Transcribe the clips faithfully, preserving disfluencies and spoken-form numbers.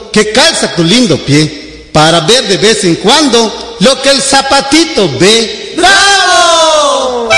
que calza tu lindo pie, para ver de vez en cuando lo que el zapatito ve. ¡Bravo!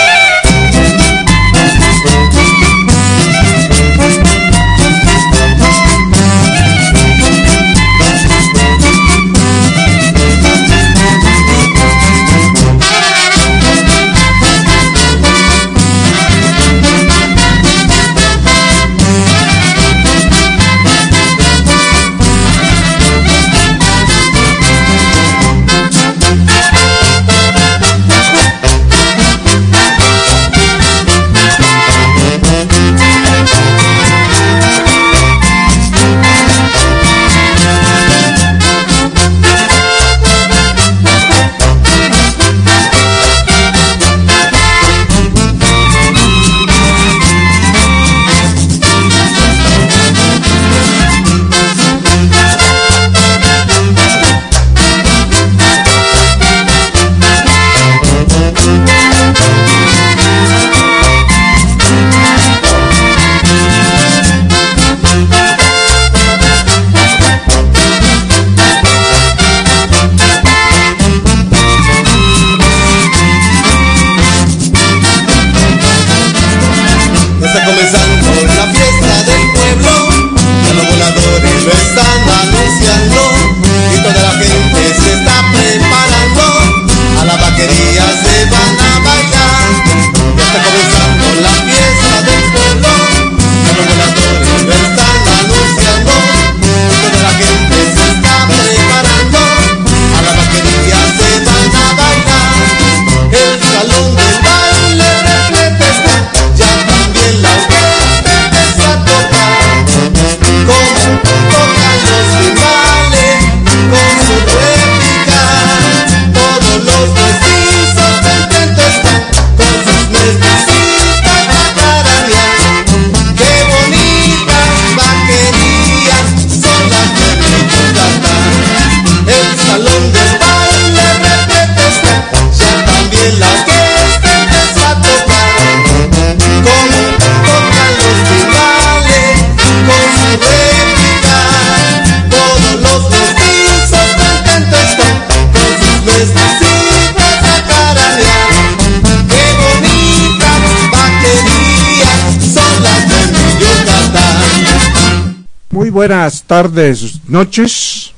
Buenas tardes, noches.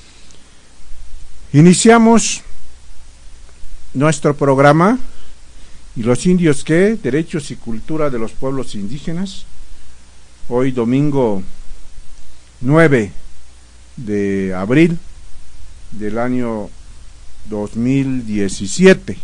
Iniciamos nuestro programa ¿Y los indios qué? Derechos y cultura de los pueblos indígenas. Hoy domingo nueve de abril del año dos mil diecisiete.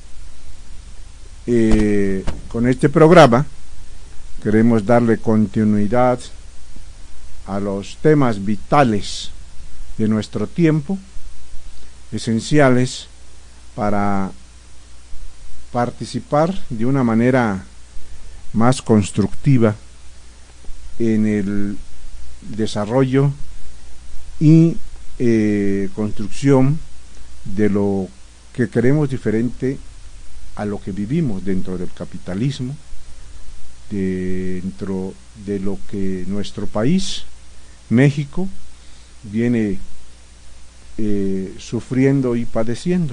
Eh, con este programa queremos darle continuidad a los temas vitales de nuestro tiempo, esenciales para participar de una manera más constructiva en el desarrollo y eh, construcción de lo que queremos diferente a lo que vivimos dentro del capitalismo, dentro de lo que nuestro país, México, viene eh, sufriendo y padeciendo.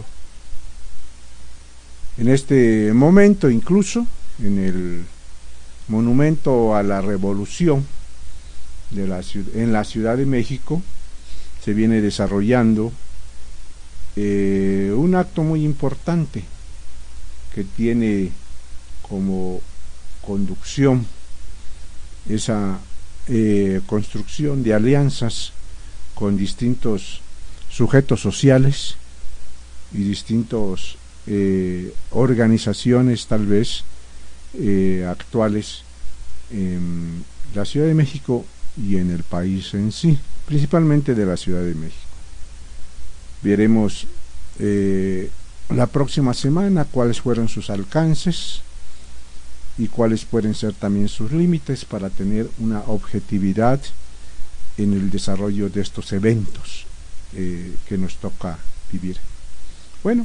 En este momento, incluso en el monumento a la revolución de la, en la Ciudad de México, se viene desarrollando eh, un acto muy importante que tiene como conducción esa eh, construcción de alianzas con distintos sujetos sociales y distintos eh, organizaciones tal vez eh, actuales en la Ciudad de México y en el país en sí, principalmente de la Ciudad de México. Veremos eh, la próxima semana cuáles fueron sus alcances y cuáles pueden ser también sus límites para tener una objetividad en el desarrollo de estos eventos eh, que nos toca vivir. Bueno,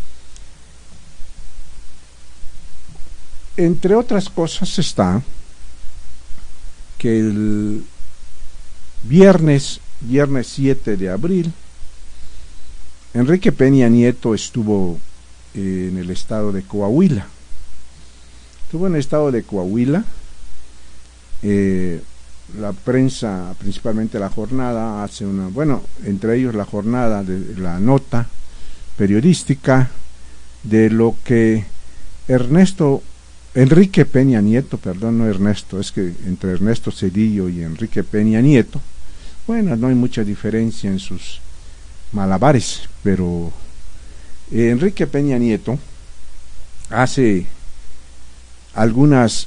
entre otras cosas está que el viernes viernes siete de abril, Enrique Peña Nieto estuvo eh, en el estado de Coahuila. Estuvo en el estado de Coahuila. Eh, la prensa, principalmente La Jornada, hace una, bueno, entre ellos La Jornada, de, la nota periodística de lo que Ernesto, Enrique Peña Nieto, perdón, no Ernesto, es que entre Ernesto Zedillo y Enrique Peña Nieto, bueno, no hay mucha diferencia en sus malabares, pero eh, Enrique Peña Nieto hace algunas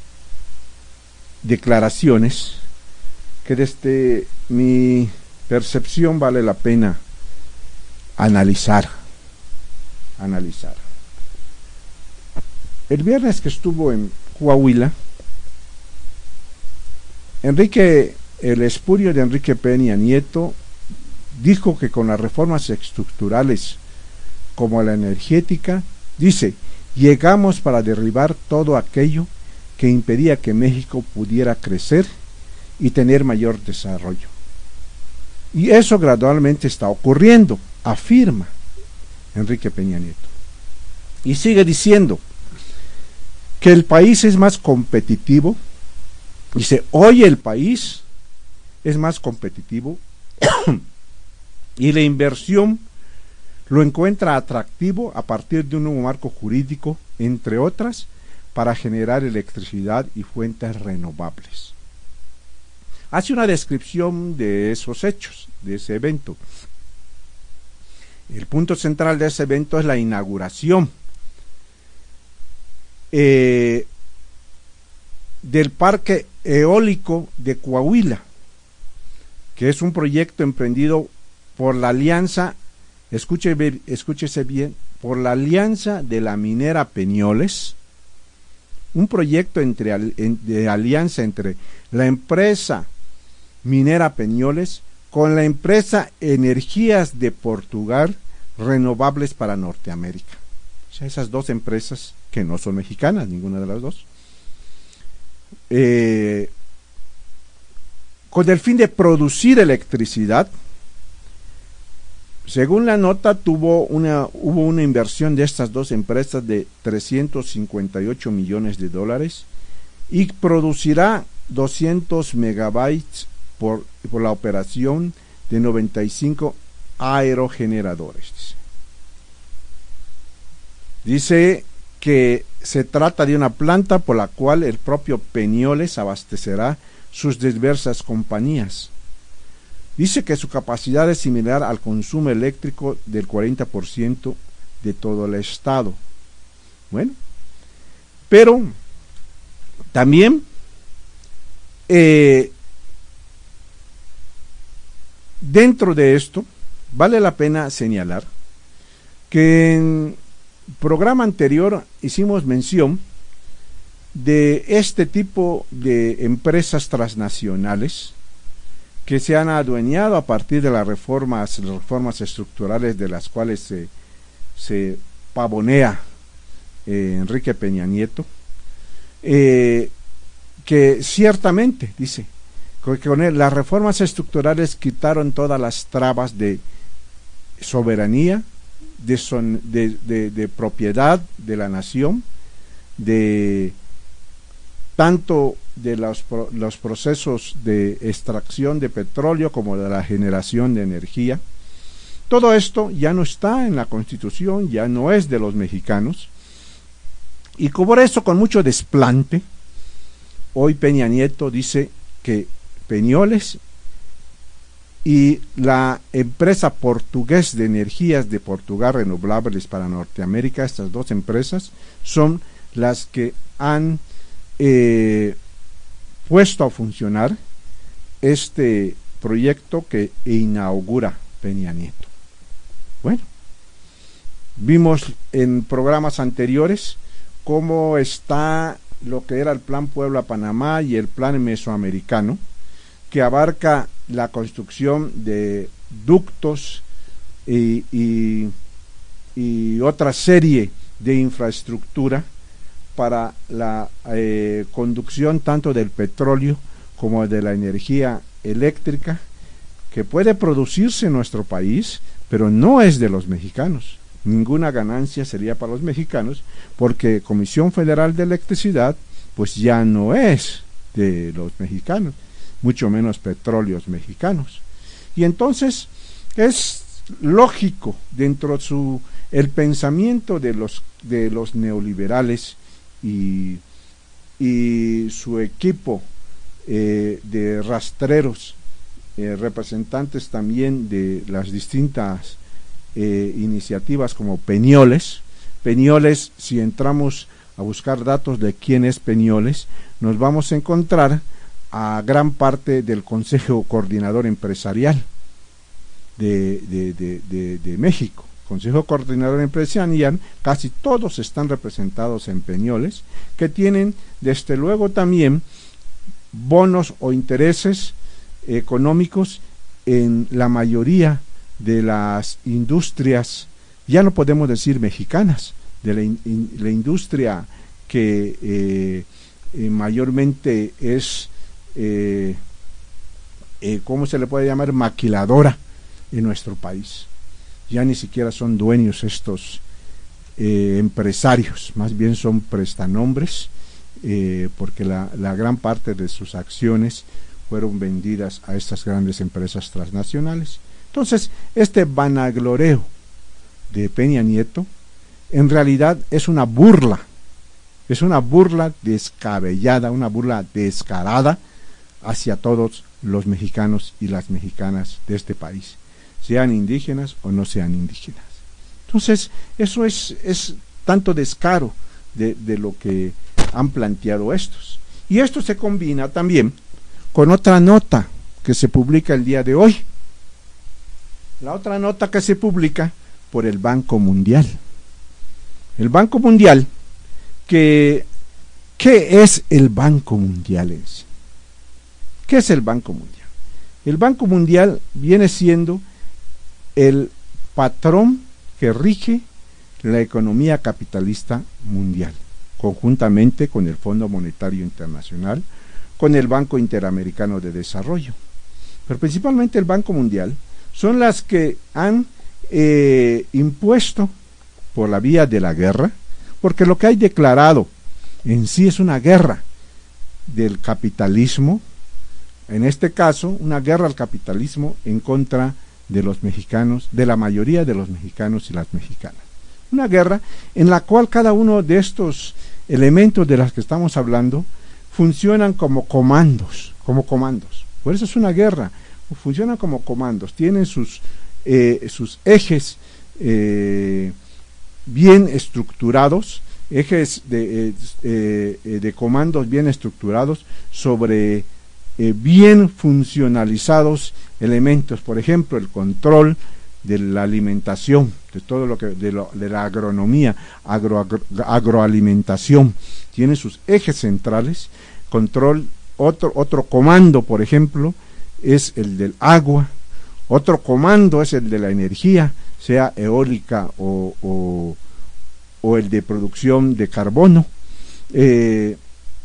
declaraciones que desde mi percepción vale la pena analizar, analizar. El viernes que estuvo en Coahuila, Enrique, el espurio de Enrique Peña Nieto, dijo que con las reformas estructurales como la energética, dice, llegamos para derribar todo aquello que impedía que México pudiera crecer y tener mayor desarrollo. Y eso gradualmente está ocurriendo, afirma Enrique Peña Nieto. Y sigue diciendo que el país es más competitivo. Dice, hoy el país es más competitivo y la inversión lo encuentra atractivo a partir de un nuevo marco jurídico, entre otras, para generar electricidad y fuentes renovables. Hace una descripción de esos hechos, de ese evento. El punto central de ese evento es la inauguración eh, del parque eólico de Coahuila, que es un proyecto emprendido por la alianza, escuche, escúchese bien, por la alianza de la minera Peñoles, un proyecto entre, de alianza entre la empresa minera Peñoles con la empresa Energías de Portugal Renovables para Norteamérica. O sea, esas dos empresas que no son mexicanas, ninguna de las dos, eh, con el fin de producir electricidad. Según la nota, tuvo una, hubo una inversión de estas dos empresas de trescientos cincuenta y ocho millones de dólares y producirá doscientos megabytes por, por la operación de noventa y cinco aerogeneradores. Dice que se trata de una planta por la cual el propio Peñoles abastecerá sus diversas compañías. Dice que su capacidad es similar al consumo eléctrico del cuarenta por ciento de todo el estado. Bueno, pero también eh, dentro de esto vale la pena señalar que en el programa anterior hicimos mención de este tipo de empresas transnacionales que se han adueñado a partir de las reformas, las reformas estructurales de las cuales se, se pavonea eh, Enrique Peña Nieto, eh, que ciertamente, dice, que con él, las reformas estructurales quitaron todas las trabas de soberanía, de, son, de, de, de propiedad de la nación, de tanto de los, los procesos de extracción de petróleo como de la generación de energía. Todo esto ya no está en la Constitución, ya no es de los mexicanos, y por eso, con mucho desplante, hoy Peña Nieto dice que Peñoles y la empresa portuguesa de energías de Portugal Renovables para Norteamérica, estas dos empresas, son las que han eh, puesto a funcionar este proyecto que inaugura Peña Nieto. Bueno, vimos en programas anteriores cómo está lo que era el Plan Puebla-Panamá y el Plan Mesoamericano, que abarca la construcción de ductos y, y, y otra serie de infraestructura para la eh, conducción tanto del petróleo como de la energía eléctrica, que puede producirse en nuestro país, pero no es de los mexicanos. Ninguna ganancia sería para los mexicanos, porque Comisión Federal de Electricidad pues ya no es de los mexicanos, mucho menos petróleos mexicanos. Y entonces es lógico dentro de su el pensamiento de los de los neoliberales y, y su equipo eh, de rastreros, eh, representantes también de las distintas eh, iniciativas como Peñoles. Peñoles, si entramos a buscar datos de quién es Peñoles, nos vamos a encontrar a gran parte del Consejo Coordinador Empresarial de, de, de, de, de México. Consejo Coordinador Empresarial, casi todos están representados en Peñoles, que tienen desde luego también bonos o intereses económicos en la mayoría de las industrias, ya no podemos decir mexicanas, de la, in, la industria que eh, eh, mayormente es, eh, eh, ¿cómo se le puede llamar? Maquiladora en nuestro país. Ya ni siquiera son dueños estos eh, empresarios, más bien son prestanombres, eh, porque la, la gran parte de sus acciones fueron vendidas a estas grandes empresas transnacionales. Entonces, este vanagloreo de Peña Nieto en realidad es una burla, es una burla descabellada, una burla descarada hacia todos los mexicanos y las mexicanas de este país, sean indígenas o no sean indígenas. Entonces, eso es, es tanto descaro de, de lo que han planteado estos. Y esto se combina también con otra nota que se publica el día de hoy. La otra nota que se publica por el Banco Mundial. El Banco Mundial, que, ¿qué es el Banco Mundial en sí? ¿Qué es el Banco Mundial? El Banco Mundial viene siendo el patrón que rige la economía capitalista mundial, conjuntamente con el Fondo Monetario Internacional, con el Banco Interamericano de Desarrollo. Pero principalmente el Banco Mundial son las que han eh, impuesto por la vía de la guerra, porque lo que hay declarado en sí es una guerra del capitalismo, en este caso una guerra al capitalismo en contra de los mexicanos, de la mayoría de los mexicanos y las mexicanas. Una guerra en la cual cada uno de estos elementos de los que estamos hablando funcionan como comandos, como comandos. Por eso es una guerra, funcionan como comandos, tienen sus, eh, sus ejes eh, bien estructurados, ejes de, eh, eh, de comandos bien estructurados sobre eh, bien funcionalizados elementos, por ejemplo, el control de la alimentación, de todo lo que, de, lo, de la agronomía, agro, agro, agroalimentación, tiene sus ejes centrales, control, otro, otro comando, por ejemplo, es el del agua, otro comando es el de la energía, sea eólica o, o, o el de producción de carbono, eh,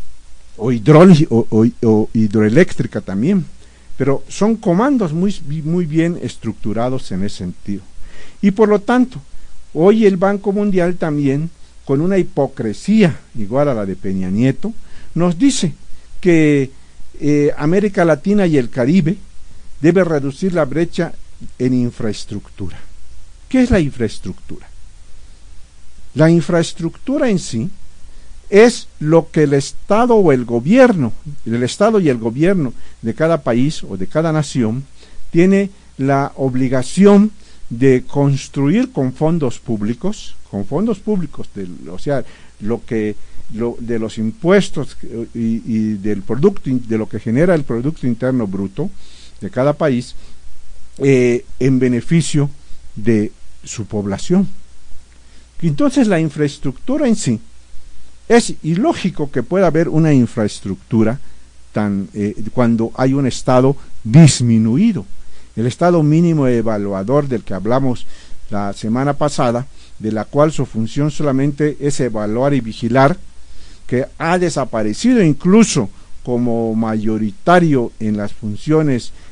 o, o, o, o hidroeléctrica también, pero son comandos muy, muy bien estructurados en ese sentido. Y por lo tanto, hoy el Banco Mundial también, con una hipocresía igual a la de Peña Nieto, nos dice que eh, América Latina y el Caribe debe reducir la brecha en infraestructura. ¿Qué es la infraestructura? La infraestructura en sí es lo que el Estado o el gobierno, el Estado y el gobierno de cada país o de cada nación tiene la obligación de construir con fondos públicos, con fondos públicos, de, o sea, lo que lo, de los impuestos y, y del producto, de lo que genera el Producto Interno Bruto de cada país, eh, en beneficio de su población. Entonces la infraestructura en sí, es ilógico que pueda haber una infraestructura tan eh, cuando hay un Estado disminuido. El Estado mínimo evaluador del que hablamos la semana pasada, de la cual su función solamente es evaluar y vigilar, que ha desaparecido incluso como mayoritario en las funciones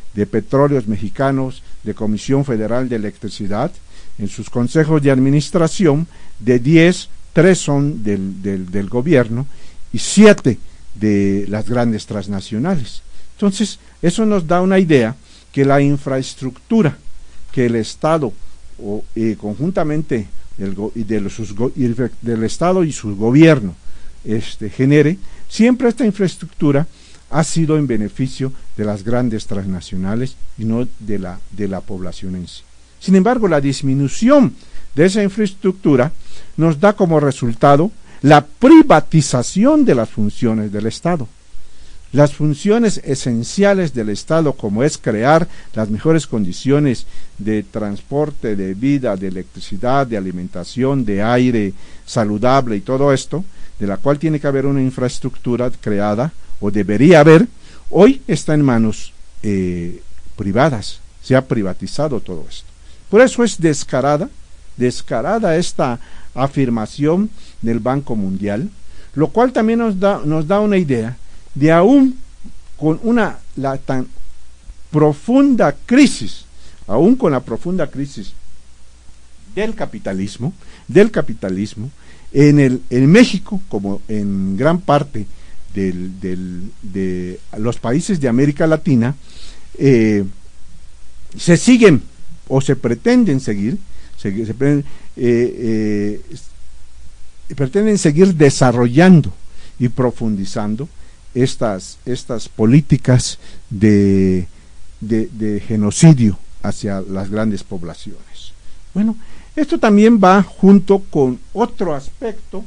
de Petróleos Mexicanos, de Comisión Federal de Electricidad, en sus consejos de administración, de diez, tres son del, del, del gobierno y siete de las grandes transnacionales. Entonces, eso nos da una idea que la infraestructura que el Estado, o, eh, conjuntamente del, de los, sus, del Estado y su gobierno, este, genere, siempre esta infraestructura ha sido en beneficio de las grandes transnacionales y no de la, de la población en sí. Sin embargo, la disminución de esa infraestructura nos da como resultado la privatización de las funciones del Estado. Las funciones esenciales del Estado, como es crear las mejores condiciones de transporte, de vida, de electricidad, de alimentación, de aire saludable y todo esto, de la cual tiene que haber una infraestructura creada, o debería haber, hoy está en manos eh, privadas, se ha privatizado todo esto. Por eso es descarada, descarada esta afirmación del Banco Mundial, lo cual también nos da, nos da una idea de aún con una la tan profunda crisis, aún con la profunda crisis del capitalismo, del capitalismo, en el en México, como en gran parte del, del, de los países de América Latina, eh, se siguen o se pretenden seguir, se, se pretenden, eh, eh, pretenden seguir desarrollando y profundizando estas, estas políticas de, de, de genocidio hacia las grandes poblaciones. Bueno, esto también va junto con otro aspecto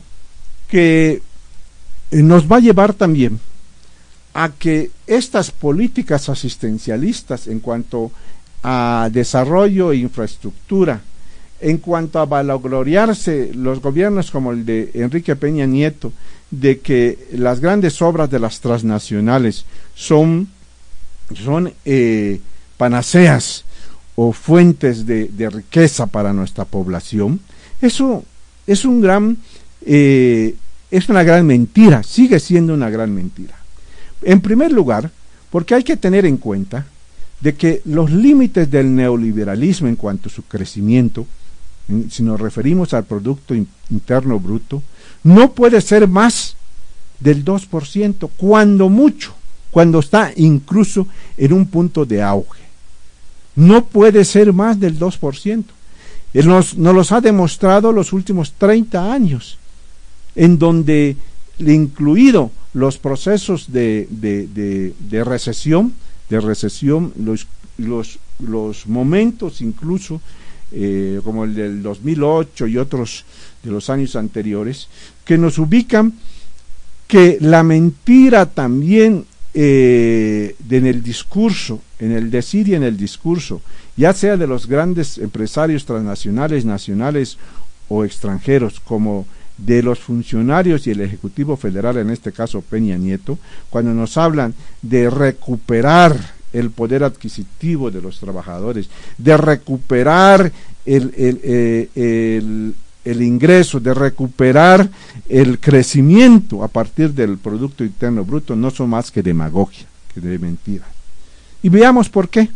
que nos va a llevar también a que estas políticas asistencialistas en cuanto a desarrollo e infraestructura, en cuanto a vanagloriarse los gobiernos como el de Enrique Peña Nieto, de que las grandes obras de las transnacionales son, son eh, panaceas o fuentes de, de riqueza para nuestra población, eso es un gran eh, es una gran mentira, sigue siendo una gran mentira. En primer lugar, porque hay que tener en cuenta de que los límites del neoliberalismo en cuanto a su crecimiento, en, si nos referimos al Producto Interno Bruto, no puede ser más del dos por ciento, cuando mucho, cuando está incluso en un punto de auge. No puede ser más del dos por ciento. Él nos, nos los ha demostrado los últimos treinta años, en donde, incluido los procesos de, de, de, de recesión, de recesión, los, los, los momentos incluso, eh, como el del dos mil ocho y otros de los años anteriores, que nos ubican que la mentira también eh, de, en el discurso, en el decir y en el discurso, ya sea de los grandes empresarios transnacionales, nacionales o extranjeros, como de los funcionarios y el Ejecutivo Federal, en este caso Peña Nieto, cuando nos hablan de recuperar el poder adquisitivo de los trabajadores, de recuperar el, el, el, el, el ingreso, de recuperar el crecimiento a partir del Producto Interno Bruto, no son más que demagogia, que de mentira. Y veamos por qué.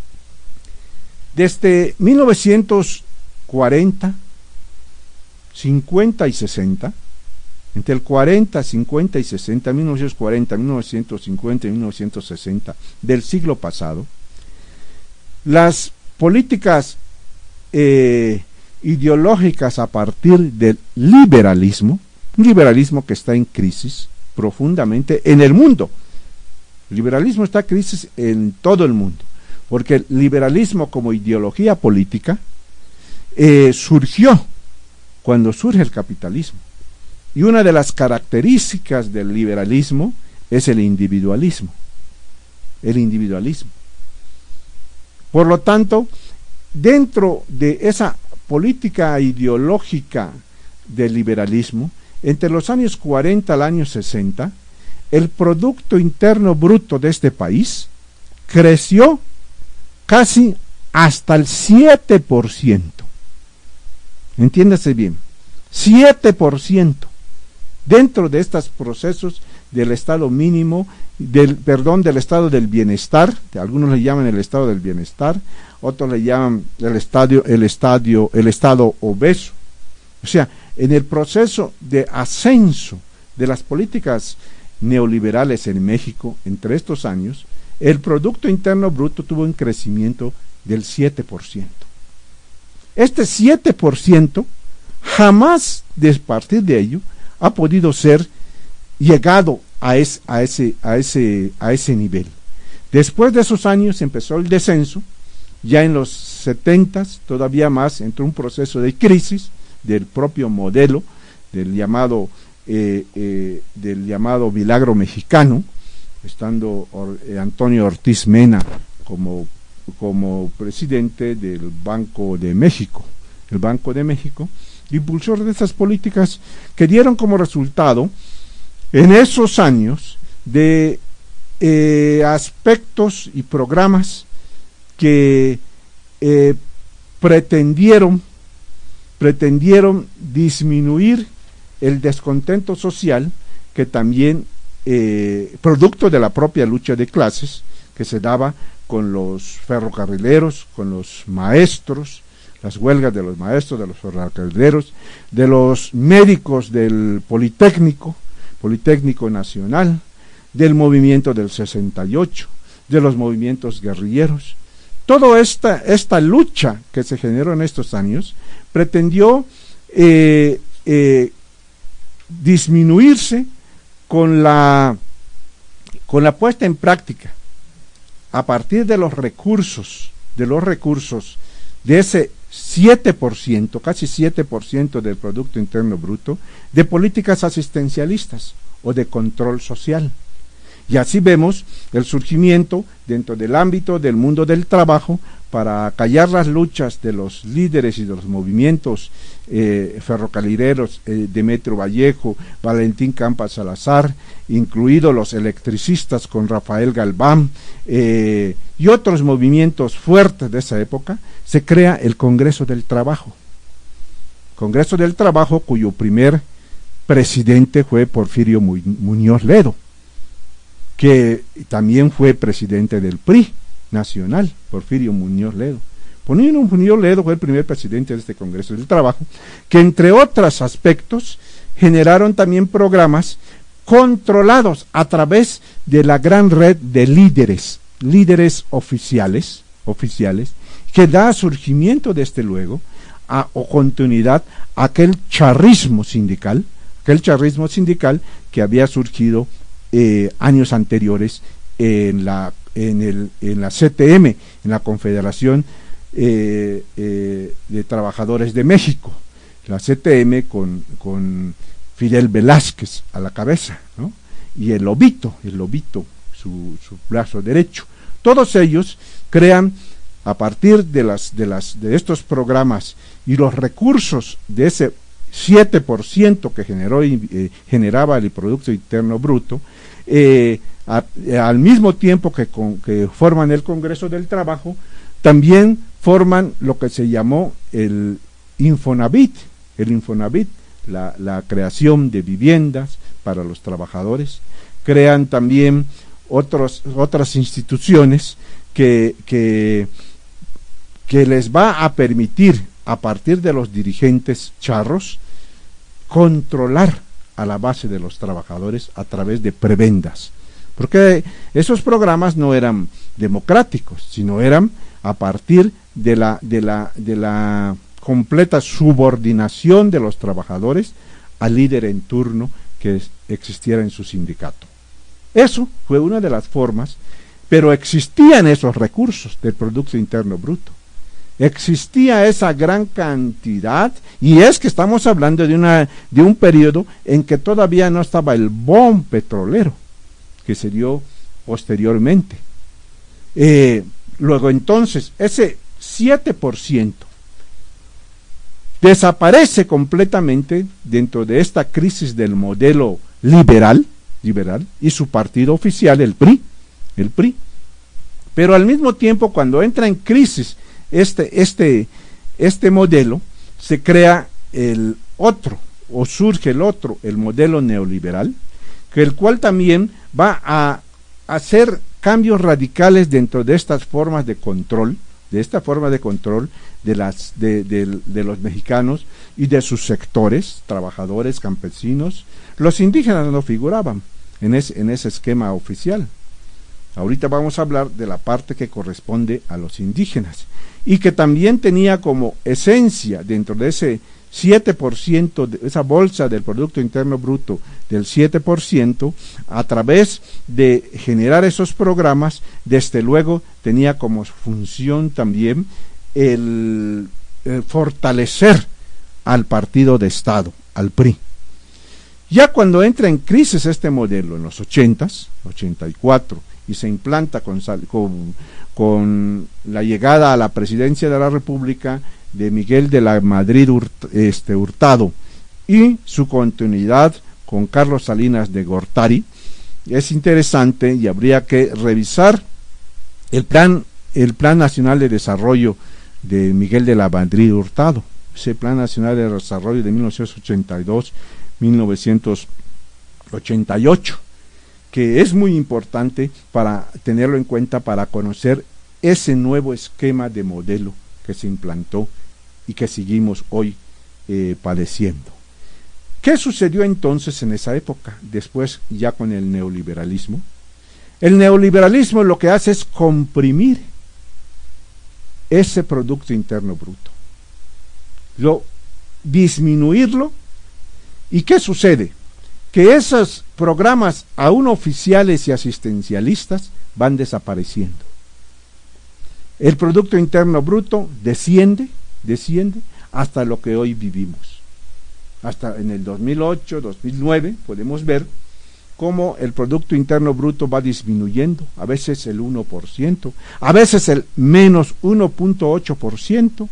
Desde mil novecientos cuarenta, cincuenta y sesenta, entre el cuarenta, cincuenta y sesenta, mil novecientos cuarenta, mil novecientos cincuenta y mil novecientos sesenta del siglo pasado, las políticas eh, ideológicas a partir del liberalismo, un liberalismo que está en crisis profundamente en el mundo. El liberalismo está en crisis en todo el mundo, porque el liberalismo como ideología política eh, surgió cuando surge el capitalismo. Y una de las características del liberalismo es el individualismo. El individualismo. Por lo tanto, dentro de esa política ideológica del liberalismo, entre los años cuarenta al año sesenta, el Producto Interno Bruto de este país creció casi hasta el siete por ciento. Entiéndase bien, siete por ciento dentro de estos procesos del estado mínimo, del perdón, del estado del bienestar, algunos le llaman el estado del bienestar, otros le llaman el estadio, el estadio, el estado obeso. O sea, en el proceso de ascenso de las políticas neoliberales en México entre estos años, el Producto Interno Bruto tuvo un crecimiento del siete por ciento. Este siete por ciento jamás, de partir de ello, ha podido ser llegado a, es, a, ese, a, ese, a ese nivel. Después de esos años empezó el descenso, ya en los setentas, todavía más, entró un proceso de crisis del propio modelo, del llamado, eh, eh, del llamado milagro mexicano, estando Or, eh, Antonio Ortiz Mena como, como presidente del Banco de México. El Banco de México, impulsor de estas políticas que dieron como resultado en esos años de eh, aspectos y programas que eh, pretendieron pretendieron disminuir el descontento social que también eh, producto de la propia lucha de clases que se daba con los ferrocarrileros, con los maestros, las huelgas de los maestros, de los ferrocarrileros, de los médicos del Politécnico, Politécnico Nacional, del movimiento del sesenta y ocho, de los movimientos guerrilleros. Toda esta, esta lucha que se generó en estos años pretendió eh, eh, disminuirse con la, con la puesta en práctica a partir de los recursos, de los recursos de ese siete por ciento, casi siete por ciento del Producto Interno Bruto, de políticas asistencialistas o de control social. Y así vemos el surgimiento dentro del ámbito del mundo del trabajo para callar las luchas de los líderes y de los movimientos eh, ferrocarrileros, eh, Demetrio Vallejo, Valentín Campa Salazar, incluidos los electricistas con Rafael Galván eh, y otros movimientos fuertes de esa época. Se crea el Congreso del Trabajo. Congreso del Trabajo cuyo primer presidente fue Porfirio Muñoz Ledo, que también fue presidente del P R I nacional, Porfirio Muñoz Ledo. Porfirio Muñoz Ledo fue el primer presidente de este Congreso del Trabajo, que entre otros aspectos generaron también programas controlados a través de la gran red de líderes, líderes oficiales, oficiales, que da surgimiento desde luego a, o continuidad a aquel charrismo sindical, aquel charrismo sindical que había surgido Eh, años anteriores en la, en, el, en la C T M, en la Confederación eh, eh, de Trabajadores de México, la C T M con, con Fidel Velázquez a la cabeza, ¿no? Y el Lobito, el Lobito, su, su brazo derecho. Todos ellos crean, a partir de, las, de, las, de estos programas y los recursos de ese siete por ciento que generó, eh, generaba el Producto Interno Bruto, eh, a, eh, al mismo tiempo que, con, que forman el Congreso del Trabajo, también forman lo que se llamó el Infonavit, el Infonavit, la, la creación de viviendas para los trabajadores. Crean también otros, otras instituciones que, que, que les va a permitir, a partir de los dirigentes charros, controlar a la base de los trabajadores a través de prebendas, porque esos programas no eran democráticos, sino eran a partir de la, de la, de la completa subordinación de los trabajadores al líder en turno que existiera en su sindicato. Eso fue una de las formas, pero existían esos recursos del Producto Interno Bruto. Existía esa gran cantidad, y es que estamos hablando de una de un periodo en que todavía no estaba el boom petrolero, que se dio posteriormente. Eh, luego entonces, ese siete por ciento desaparece completamente dentro de esta crisis del modelo liberal, liberal y su partido oficial, el P R I, el P R I. Pero al mismo tiempo, cuando entra en crisis Este, este, este modelo, se crea el otro, o surge el otro, el modelo neoliberal, que el cual también va a hacer cambios radicales dentro de estas formas de control, de esta forma de control de, las, de, de, de los mexicanos y de sus sectores, trabajadores, campesinos. Los indígenas no figuraban en ese, en ese esquema oficial. Ahorita vamos a hablar de la parte que corresponde a los indígenas y que también tenía como esencia dentro de ese siete por ciento, de esa bolsa del Producto Interno Bruto del siete por ciento, a través de generar esos programas, desde luego tenía como función también el, el fortalecer al partido de Estado, al P R I. Ya cuando entra en crisis este modelo en los ochentas, ochenta y cuatro, y se implanta con, con, con la llegada a la presidencia de la República de Miguel de la Madrid Hurt, este, Hurtado y su continuidad con Carlos Salinas de Gortari, es interesante y habría que revisar el plan, el plan nacional de desarrollo de Miguel de la Madrid Hurtado, ese plan nacional de desarrollo de mil novecientos ochenta y dos a mil novecientos ochenta y ocho, que es muy importante para tenerlo en cuenta, para conocer ese nuevo esquema de modelo que se implantó y que seguimos hoy eh, padeciendo. ¿Qué sucedió entonces en esa época, después ya con el neoliberalismo? El neoliberalismo lo que hace es comprimir ese Producto Interno Bruto, lo, disminuirlo. ¿Y qué sucede? Que esos programas aún oficiales y asistencialistas van desapareciendo. El Producto Interno Bruto desciende, desciende hasta lo que hoy vivimos. Hasta en el dos mil ocho, dos mil nueve podemos ver cómo el Producto Interno Bruto va disminuyendo, a veces el uno por ciento, a veces el menos uno punto ocho por ciento,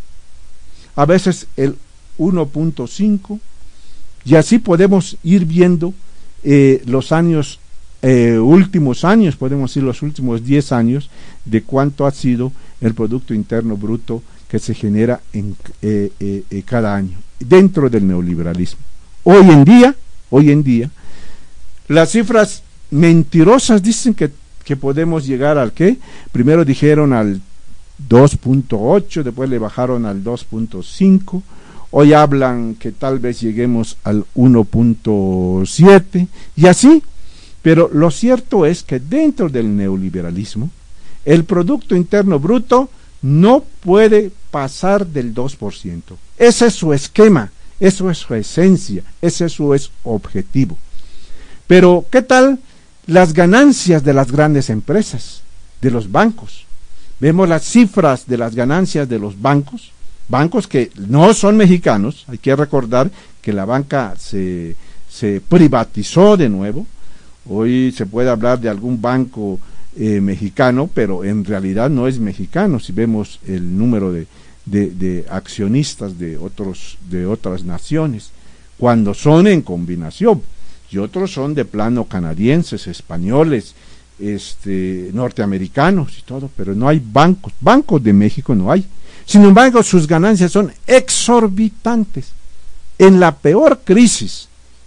a veces el uno punto cinco por ciento, y así podemos ir viendo eh, los años, eh, últimos años, podemos decir los últimos diez años, de cuánto ha sido el Producto Interno Bruto que se genera en eh, eh, eh, cada año dentro del neoliberalismo. Hoy en día, hoy en día, las cifras mentirosas dicen que, que podemos llegar al ¿qué? Primero dijeron al dos punto ocho, después le bajaron al dos punto cinco, hoy hablan que tal vez lleguemos al uno punto siete y así, pero lo cierto es que dentro del neoliberalismo el Producto Interno Bruto no puede pasar del dos por ciento. Ese es su esquema, eso es su esencia, ese es su objetivo. Pero, ¿qué tal las ganancias de las grandes empresas, de los bancos? Vemos las cifras de las ganancias de los bancos, bancos que no son mexicanos. Hay que recordar que la banca se, se privatizó de nuevo. Hoy se puede hablar de algún banco eh, mexicano, pero en realidad no es mexicano, si vemos el número de, de, de accionistas de, otros, de otras naciones, cuando son en combinación, y otros son de plano canadienses, españoles, este, norteamericanos y todo, pero no hay bancos, bancos de México no hay. Sin embargo, sus ganancias son exorbitantes. En la peor crisis,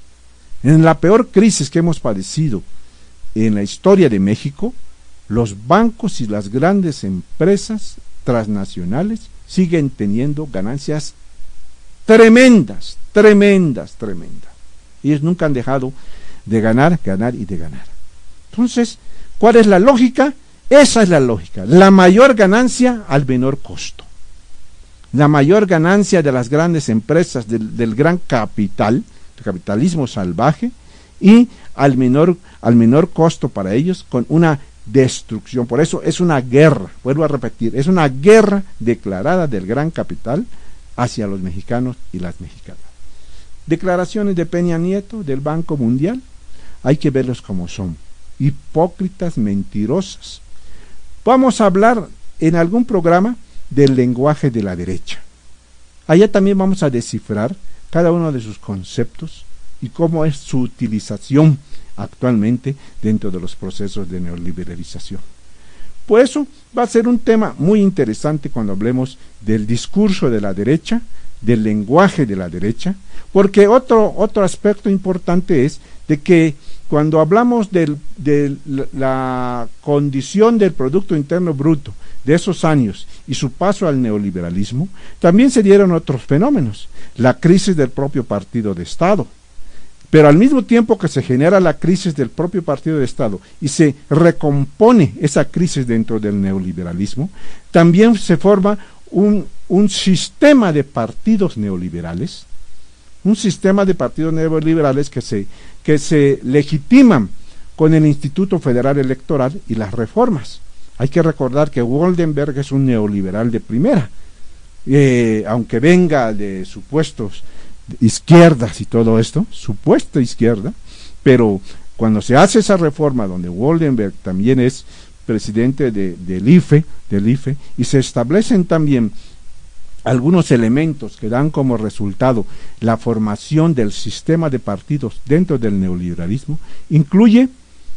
en la peor crisis que hemos padecido en la historia de México, los bancos y las grandes empresas transnacionales siguen teniendo ganancias tremendas, tremendas, tremendas. Ellos nunca han dejado de ganar, ganar y de ganar. Entonces, ¿cuál es la lógica? Esa es la lógica. La mayor ganancia al menor costo. La mayor ganancia de las grandes empresas, del, del gran capital, el capitalismo salvaje, y al menor, al menor costo para ellos, con una destrucción. Por eso es una guerra, vuelvo a repetir, es una guerra declarada del gran capital hacia los mexicanos y las mexicanas. Declaraciones de Peña Nieto, del Banco Mundial, hay que verlos como son, hipócritas, mentirosas. Vamos a hablar en algún programa del lenguaje de la derecha. Allá también vamos a descifrar cada uno de sus conceptos y cómo es su utilización actualmente dentro de los procesos de neoliberalización. Por eso va a ser un tema muy interesante cuando hablemos del discurso de la derecha, del lenguaje de la derecha, porque otro, otro aspecto importante es de que cuando hablamos del, de la condición del Producto Interno Bruto de esos años y su paso al neoliberalismo, también se dieron otros fenómenos, la crisis del propio partido de Estado. Pero al mismo tiempo que se genera la crisis del propio partido de Estado y se recompone esa crisis dentro del neoliberalismo, también se forma un, un sistema de partidos neoliberales, un sistema de partidos neoliberales que se, que se legitiman con el Instituto Federal Electoral y las reformas. Hay que recordar que Waldenberg es un neoliberal de primera, eh, aunque venga de supuestos izquierdas y todo esto, supuesta izquierda, pero cuando se hace esa reforma donde Waldenberg también es presidente de, del I F E, del I F E, y se establecen también algunos elementos que dan como resultado la formación del sistema de partidos dentro del neoliberalismo, incluye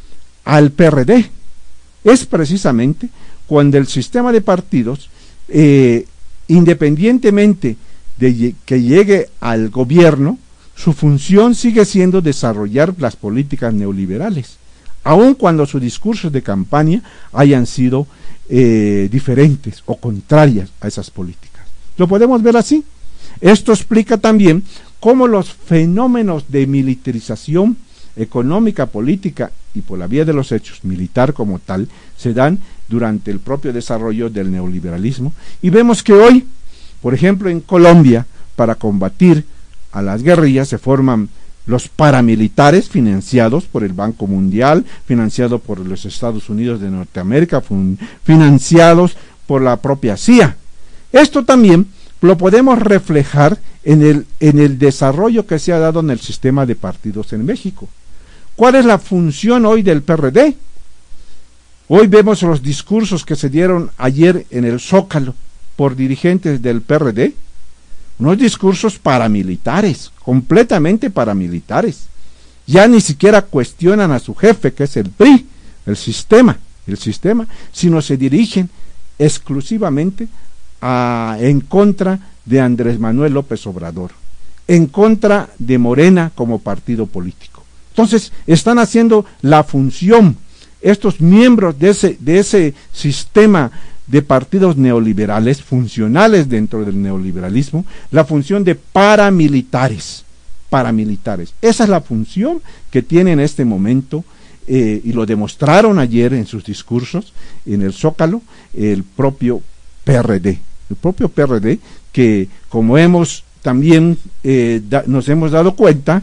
al P R D. Es precisamente cuando el sistema de partidos, eh, independientemente de que llegue al gobierno, su función sigue siendo desarrollar las políticas neoliberales, aun cuando sus discursos de campaña hayan sido eh, diferentes o contrarias a esas políticas. Lo podemos ver así. Esto explica también cómo los fenómenos de militarización económica, política y por la vía de los hechos, militar como tal, se dan durante el propio desarrollo del neoliberalismo, y vemos que hoy, por ejemplo, en Colombia, para combatir a las guerrillas se forman los paramilitares financiados por el Banco Mundial, financiados por los Estados Unidos de Norteamérica, financiados por la propia C I A. Esto también lo podemos reflejar en el, en el desarrollo que se ha dado en el sistema de partidos en México. ¿Cuál es la función hoy del P R D? Hoy vemos los discursos que se dieron ayer en el Zócalo por dirigentes del P R D, unos discursos paramilitares, completamente paramilitares. Ya ni siquiera cuestionan a su jefe, que es el P R I, el sistema, el sistema, sino se dirigen exclusivamente a, en contra de Andrés Manuel López Obrador, en contra de Morena como partido político. Entonces, están haciendo la función, estos miembros de ese, de ese sistema de partidos neoliberales, funcionales dentro del neoliberalismo, la función de paramilitares, paramilitares. Esa es la función que tiene en este momento, eh, y lo demostraron ayer en sus discursos, en el Zócalo, el propio P R D. El propio P R D, que como hemos también eh, da, nos hemos dado cuenta,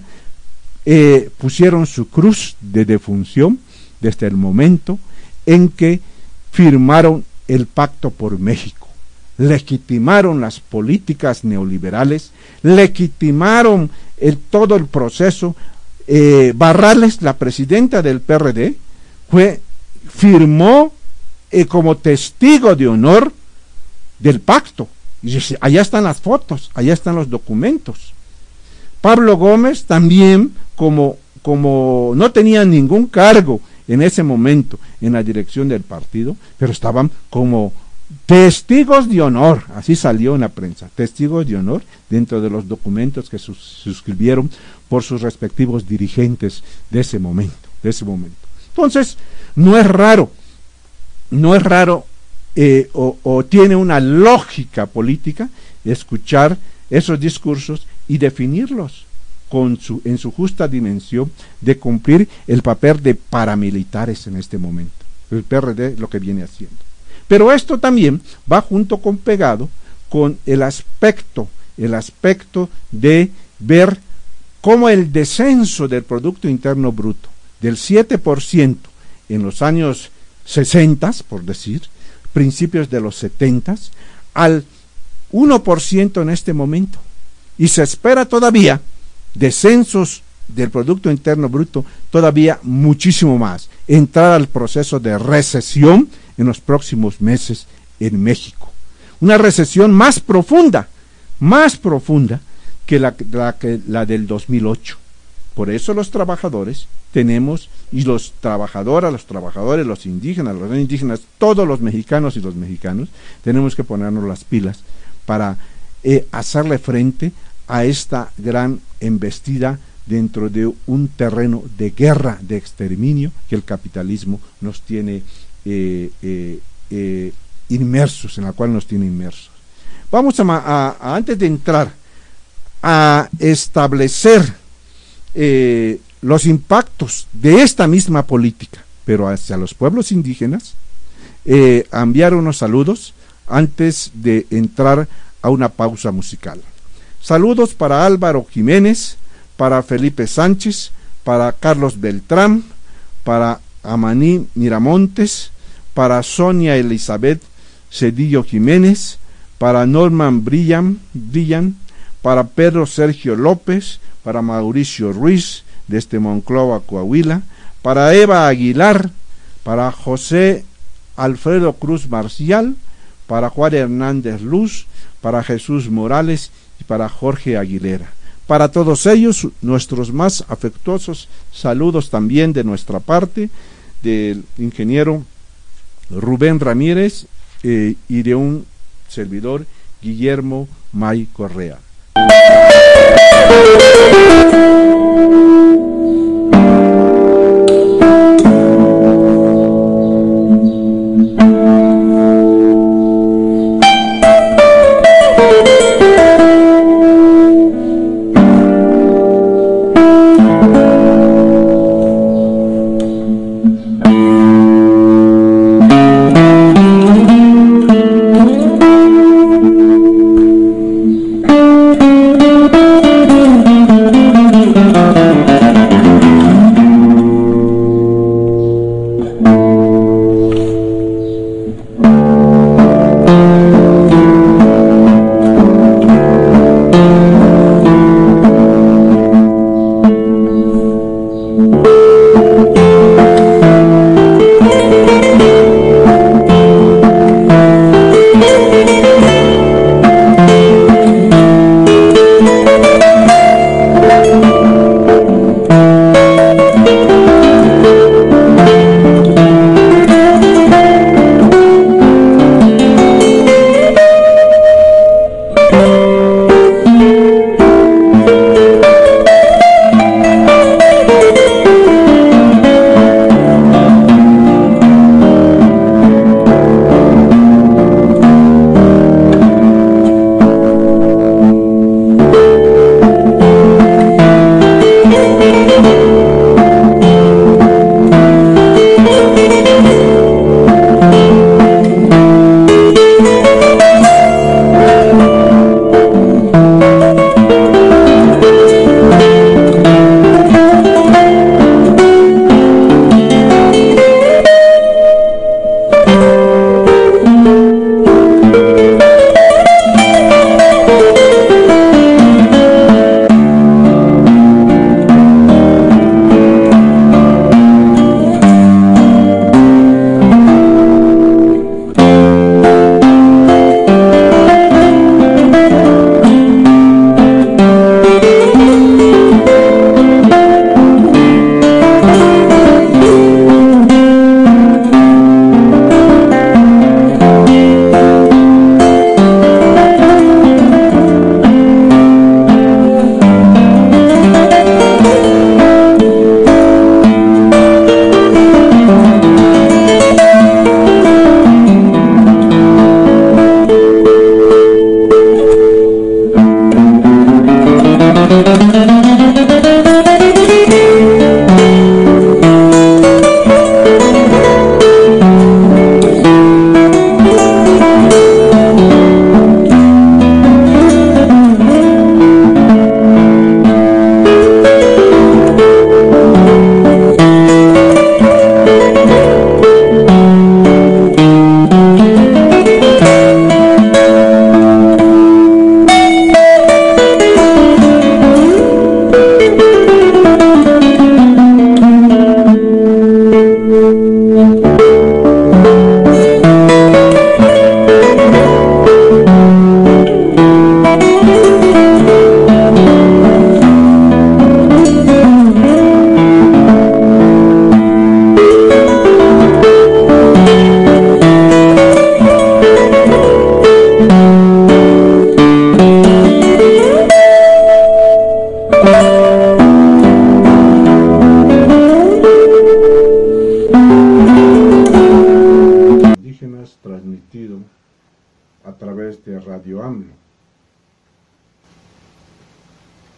eh, pusieron su cruz de defunción desde el momento en que firmaron el Pacto por México, legitimaron las políticas neoliberales, legitimaron el, todo el proceso. eh, Barrales, la presidenta del P R D, fue, firmó eh, como testigo de honor del pacto, y allá están las fotos, allá están los documentos. Pablo Gómez también, como, como no tenía ningún cargo en ese momento en la dirección del partido, pero estaban como testigos de honor, así salió en la prensa, testigos de honor dentro de los documentos que sus, suscribieron por sus respectivos dirigentes de ese momento, de ese momento. Entonces, no es raro, no es raro eh, o, o tiene una lógica política escuchar esos discursos y definirlos con su, en su justa dimensión de cumplir el papel de paramilitares en este momento. El P R D lo que viene haciendo. Pero esto también va junto con pegado con el aspecto, el aspecto de ver cómo el descenso del Producto Interno Bruto del siete por ciento en los años sesenta, por decir, principios de los setenta, al uno por ciento en este momento. Y se espera todavía descensos del Producto Interno Bruto todavía muchísimo más, entrar al proceso de recesión en los próximos meses en México, una recesión más profunda, más profunda que la, la, que la del dos mil ocho. Por eso los trabajadores tenemos, y los trabajadoras, los trabajadores, los indígenas, los no indígenas, todos los mexicanos y los mexicanos, tenemos que ponernos las pilas para eh, hacerle frente a esta gran embestida dentro de un terreno de guerra, de exterminio, que el capitalismo nos tiene eh, eh, eh, inmersos, en la cual nos tiene inmersos. Vamos a, a, a antes de entrar a establecer eh, los impactos de esta misma política, pero hacia los pueblos indígenas, eh, a enviar unos saludos antes de entrar a una pausa musical. Saludos para Álvaro Jiménez, para Felipe Sánchez, para Carlos Beltrán, para Amaní Miramontes, para Sonia Elizabeth Cedillo Jiménez, para Norman Brillan, Brillan, para Pedro Sergio López, para Mauricio Ruiz, desde Monclova, Coahuila, para Eva Aguilar, para José Alfredo Cruz Marcial, para Juan Hernández Luz, para Jesús Morales y para Jorge Aguilera. Para todos ellos, nuestros más afectuosos saludos también de nuestra parte, del ingeniero Rubén Ramírez eh, y de un servidor, Guillermo May Correa.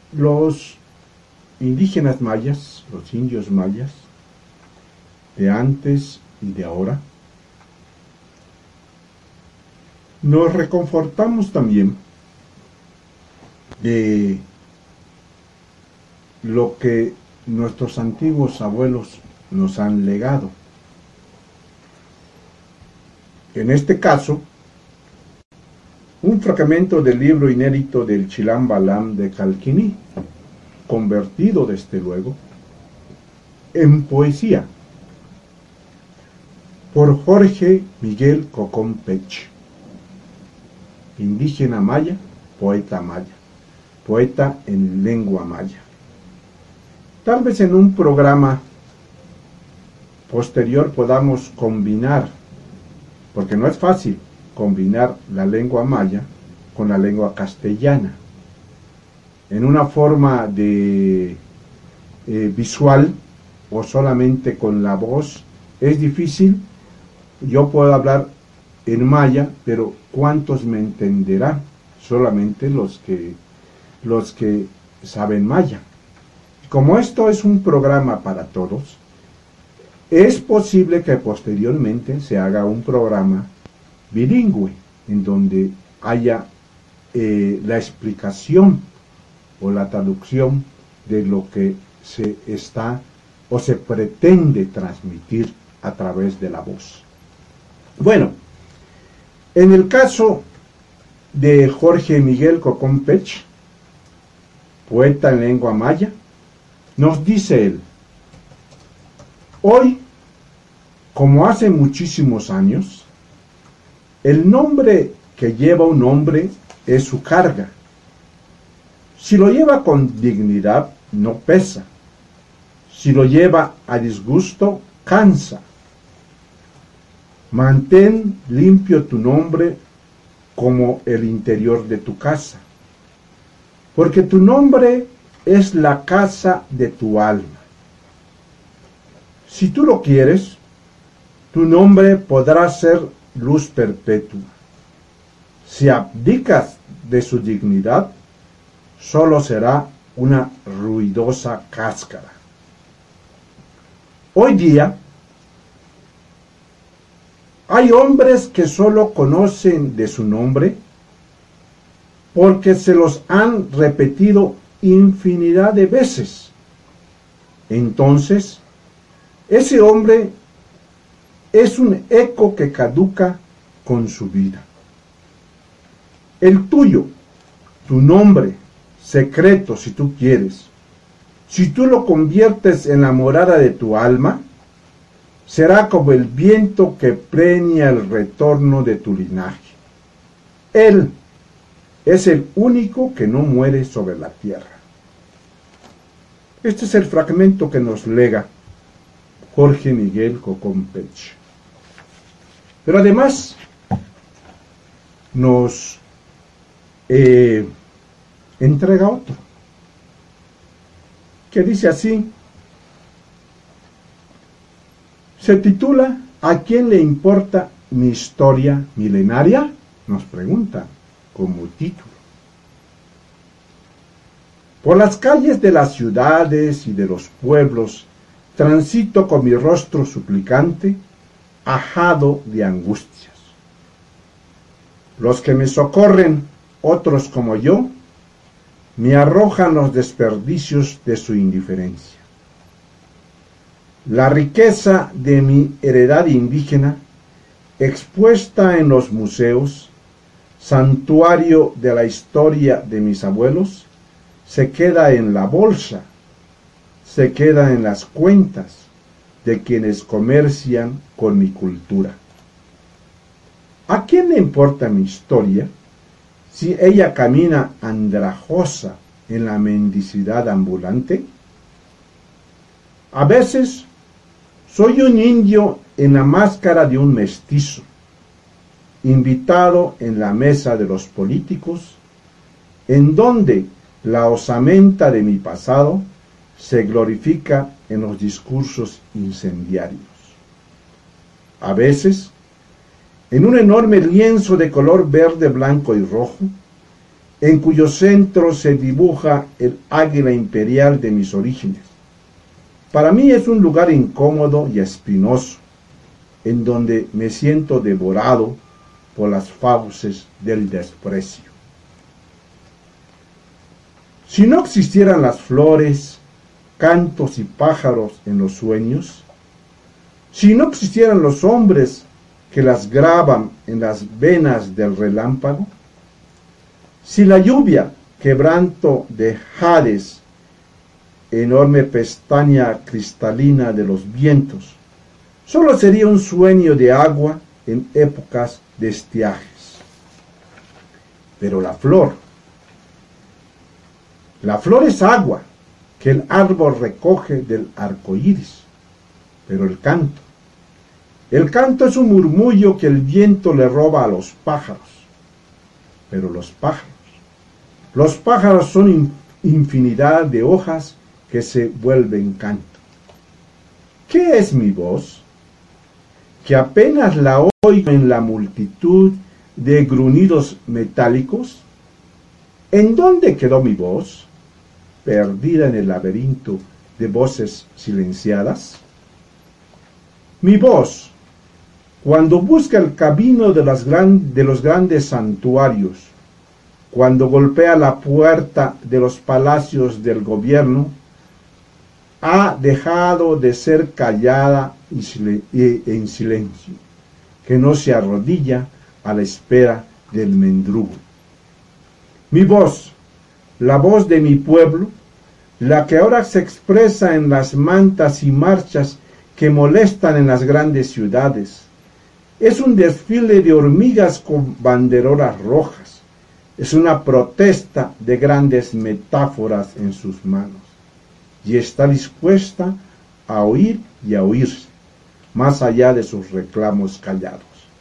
los indígenas mayas, los indios mayas, de antes y de ahora, nos reconfortamos también de lo que nuestros antiguos abuelos nos han legado. En este caso, un fragmento del libro inédito del Chilam Balam de Calquiní, convertido desde luego en poesía, por Jorge Miguel Cocón Pech, indígena maya, poeta maya, poeta en lengua maya. Tal vez en un programa posterior podamos combinar, porque no es fácil combinar la lengua maya con la lengua castellana. En una forma de eh, visual o solamente con la voz es difícil. Yo puedo hablar en maya, pero ¿cuántos me entenderán? Solamente los que, los que saben maya. Como esto es un programa para todos, es posible que posteriormente se haga un programa bilingüe, en donde haya eh, la explicación o la traducción de lo que se está o se pretende transmitir a través de la voz. Bueno, en el caso de Jorge Miguel Cocón Pech, poeta en lengua maya, nos dice él: hoy, como hace muchísimos años, el nombre que lleva un hombre es su carga. Si lo lleva con dignidad, no pesa. Si lo lleva a disgusto, cansa. Mantén limpio tu nombre como el interior de tu casa, porque tu nombre es la casa de tu alma. Si tú lo quieres, tu nombre podrá ser luz perpetua. Si abdicas de su dignidad, solo será una ruidosa cáscara. Hoy día, hay hombres que solo conocen de su nombre porque se los han repetido infinidad de veces. Entonces, ese hombre es un eco que caduca con su vida. El tuyo, tu nombre, secreto si tú quieres, si tú lo conviertes en la morada de tu alma, será como el viento que preña el retorno de tu linaje. Él es el único que no muere sobre la tierra. Este es el fragmento que nos lega Jorge Miguel Cocón Pech. Pero además nos eh, entrega otro, que dice así, se titula ¿A quién le importa mi historia milenaria? Nos pregunta como título. Por las calles de las ciudades y de los pueblos transito con mi rostro suplicante, ajado de angustias. Los que me socorren, otros como yo, me arrojan los desperdicios de su indiferencia. La riqueza de mi heredad indígena, expuesta en los museos, santuario de la historia de mis abuelos, se queda en la bolsa, se queda en las cuentas de quienes comercian con mi cultura. ¿A quién le importa mi historia si ella camina andrajosa en la mendicidad ambulante? A veces soy un indio en la máscara de un mestizo, invitado en la mesa de los políticos, en donde la osamenta de mi pasado se glorifica en los discursos incendiarios. A veces, en un enorme lienzo de color verde, blanco y rojo, en cuyo centro se dibuja el águila imperial de mis orígenes. Para mí es un lugar incómodo y espinoso, en donde me siento devorado por las fauces del desprecio. Si no existieran las flores, cantos y pájaros en los sueños, si no existieran los hombres que las graban en las venas del relámpago, si la lluvia, quebranto de Hades, enorme pestaña cristalina de los vientos, solo sería un sueño de agua en épocas de estiajes. Pero la flor, la flor es agua que el árbol recoge del arco iris. Pero el canto, el canto es un murmullo que el viento le roba a los pájaros. Pero los pájaros, los pájaros son infinidad de hojas que se vuelven canto. ¿Qué es mi voz? Que apenas la oigo en la multitud de gruñidos metálicos. ¿En dónde quedó mi voz? Perdida en el laberinto de voces silenciadas. Mi voz, cuando busca el camino de, las gran, de los grandes santuarios, cuando golpea la puerta de los palacios del gobierno, ha dejado de ser callada y sil- y en silencio, que no se arrodilla a la espera del mendrugo. Mi voz, la voz de mi pueblo, la que ahora se expresa en las mantas y marchas que molestan en las grandes ciudades, es un desfile de hormigas con banderolas rojas, es una protesta de grandes metáforas en sus manos, y está dispuesta a oír y a oírse, más allá de sus reclamos callados.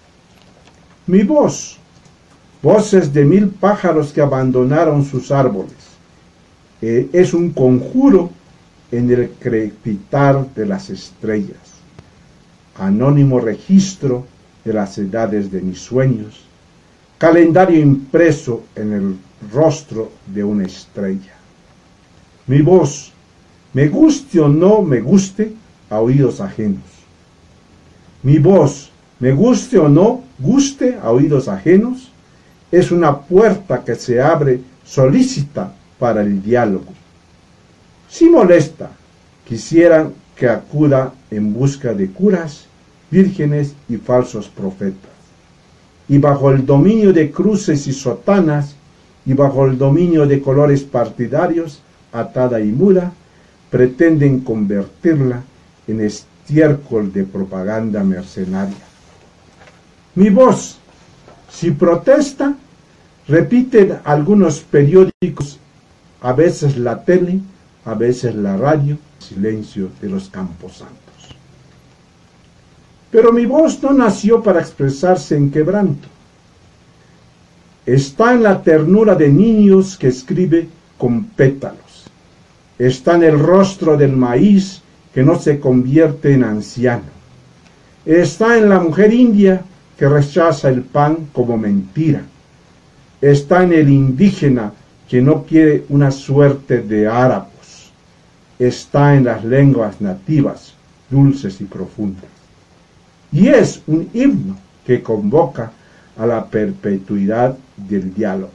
Mi voz, voces de mil pájaros que abandonaron sus árboles, eh, es un conjuro en el crepitar de las estrellas, anónimo registro de las edades de mis sueños, calendario impreso en el rostro de una estrella. Mi voz, me guste o no me guste, a oídos ajenos. Mi voz, me guste o no guste a oídos ajenos, es una puerta que se abre solícita para el diálogo. Si molesta, quisieran que acuda en busca de curas, vírgenes y falsos profetas. Y bajo el dominio de cruces y sotanas, y bajo el dominio de colores partidarios, atada y muda, pretenden convertirla en estiércol de propaganda mercenaria. Mi voz, si protesta, repiten algunos periódicos, a veces la tele, a veces la radio, silencio de los camposantos. Pero mi voz no nació para expresarse en quebranto. Está en la ternura de niños que escribe con pétalos. Está en el rostro del maíz que no se convierte en anciano. Está en la mujer india que rechaza el pan como mentira. Está en el indígena que no quiere una suerte de harapos. Está en las lenguas nativas, dulces y profundas. Y es un himno que convoca a la perpetuidad del diálogo.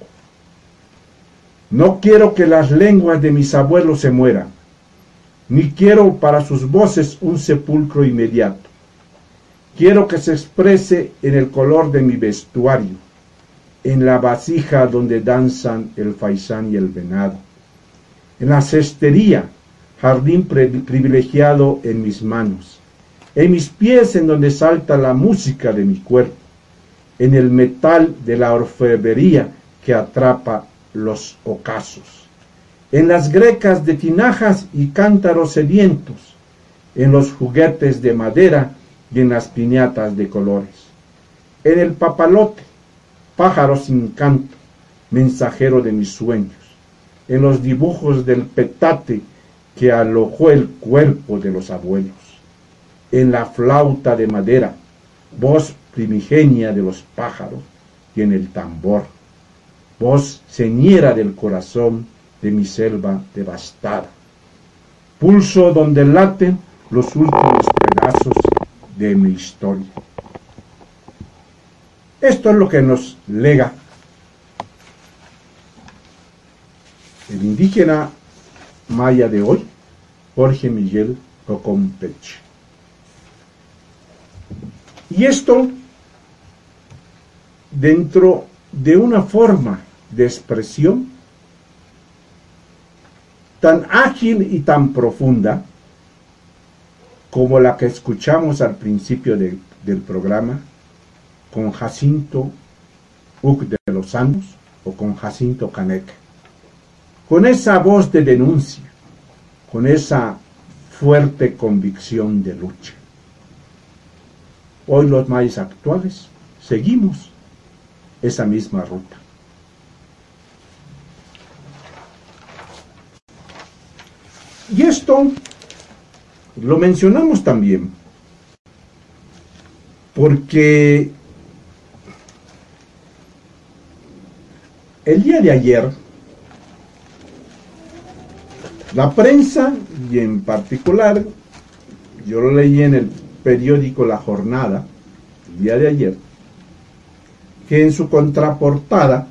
No quiero que las lenguas de mis abuelos se mueran, ni quiero para sus voces un sepulcro inmediato. Quiero que se exprese en el color de mi vestuario, en la vasija donde danzan el faisán y el venado, en la cestería, jardín privilegiado en mis manos, en mis pies en donde salta la música de mi cuerpo, en el metal de la orfebrería que atrapa los ocasos, en las grecas de tinajas y cántaros sedientos, en los juguetes de madera y en las piñatas de colores, en el papalote, pájaro sin canto, mensajero de mis sueños, en los dibujos del petate que alojó el cuerpo de los abuelos, en la flauta de madera, voz primigenia de los pájaros, y en el tambor. voz señera del corazón de mi selva devastada, pulso donde laten los últimos pedazos de mi historia. Esto es lo que nos lega el indígena maya de hoy, Jorge Miguel Tocómpech. Y esto dentro de una forma de expresión tan ágil y tan profunda como la que escuchamos al principio de, del programa con Jacinto Uc de los Santos o con Jacinto Caneca, con esa voz de denuncia, con esa fuerte convicción de lucha. Hoy los mayas actuales seguimos esa misma ruta. Y esto lo mencionamos también porque el día de ayer la prensa, y en particular yo lo leí en el periódico La Jornada el día de ayer, que en su contraportada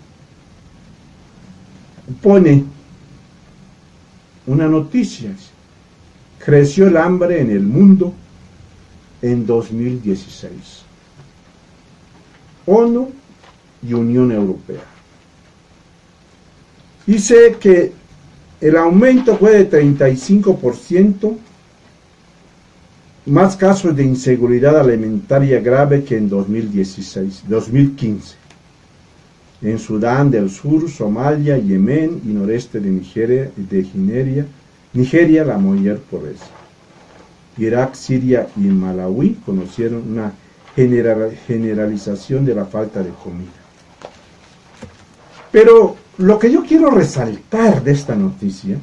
pone una noticia: creció el hambre en el mundo en dos mil dieciséis. ONU y Unión Europea. Dice que el aumento fue de treinta y cinco por ciento, más casos de inseguridad alimentaria grave que en dos mil dieciséis, dos mil quince. En Sudán del Sur, Somalia, Yemen y noreste de Nigeria, de Nigeria, Nigeria la mayor pobreza. Irak, Siria y Malawi conocieron una general, generalización de la falta de comida. Pero lo que yo quiero resaltar de esta noticia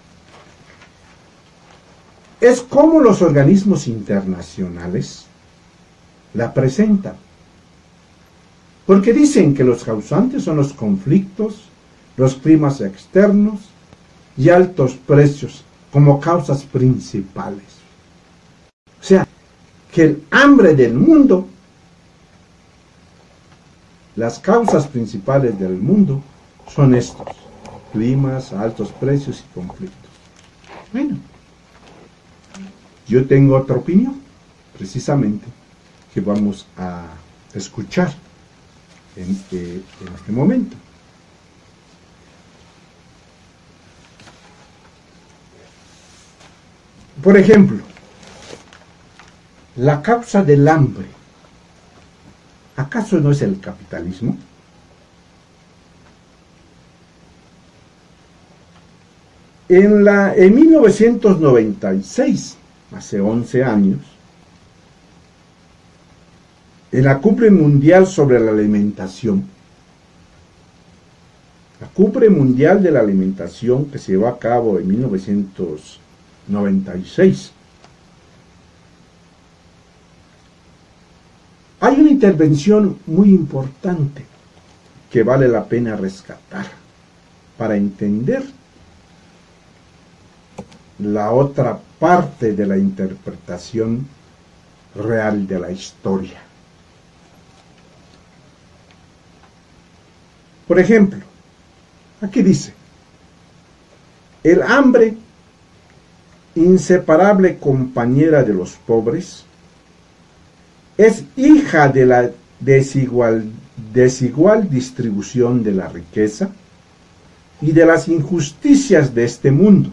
es cómo los organismos internacionales la presentan. Porque dicen que los causantes son los conflictos, los climas externos y altos precios como causas principales. O sea, que el hambre del mundo, las causas principales del mundo son estos: climas, altos precios y conflictos. Bueno, yo tengo otra opinión, precisamente, que vamos a escuchar en, eh, en este momento. Por ejemplo, la causa del hambre, ¿acaso no es el capitalismo? En, la, en mil novecientos noventa y seis, hace once años, en la Cumbre Mundial sobre la Alimentación, la Cumbre Mundial de la Alimentación que se llevó a cabo en mil novecientos noventa y seis, hay una intervención muy importante que vale la pena rescatar para entender la otra parte de la interpretación real de la historia. Por ejemplo, aquí dice: el hambre, inseparable compañera de los pobres, es hija de la desigual, desigual distribución de la riqueza y de las injusticias de este mundo.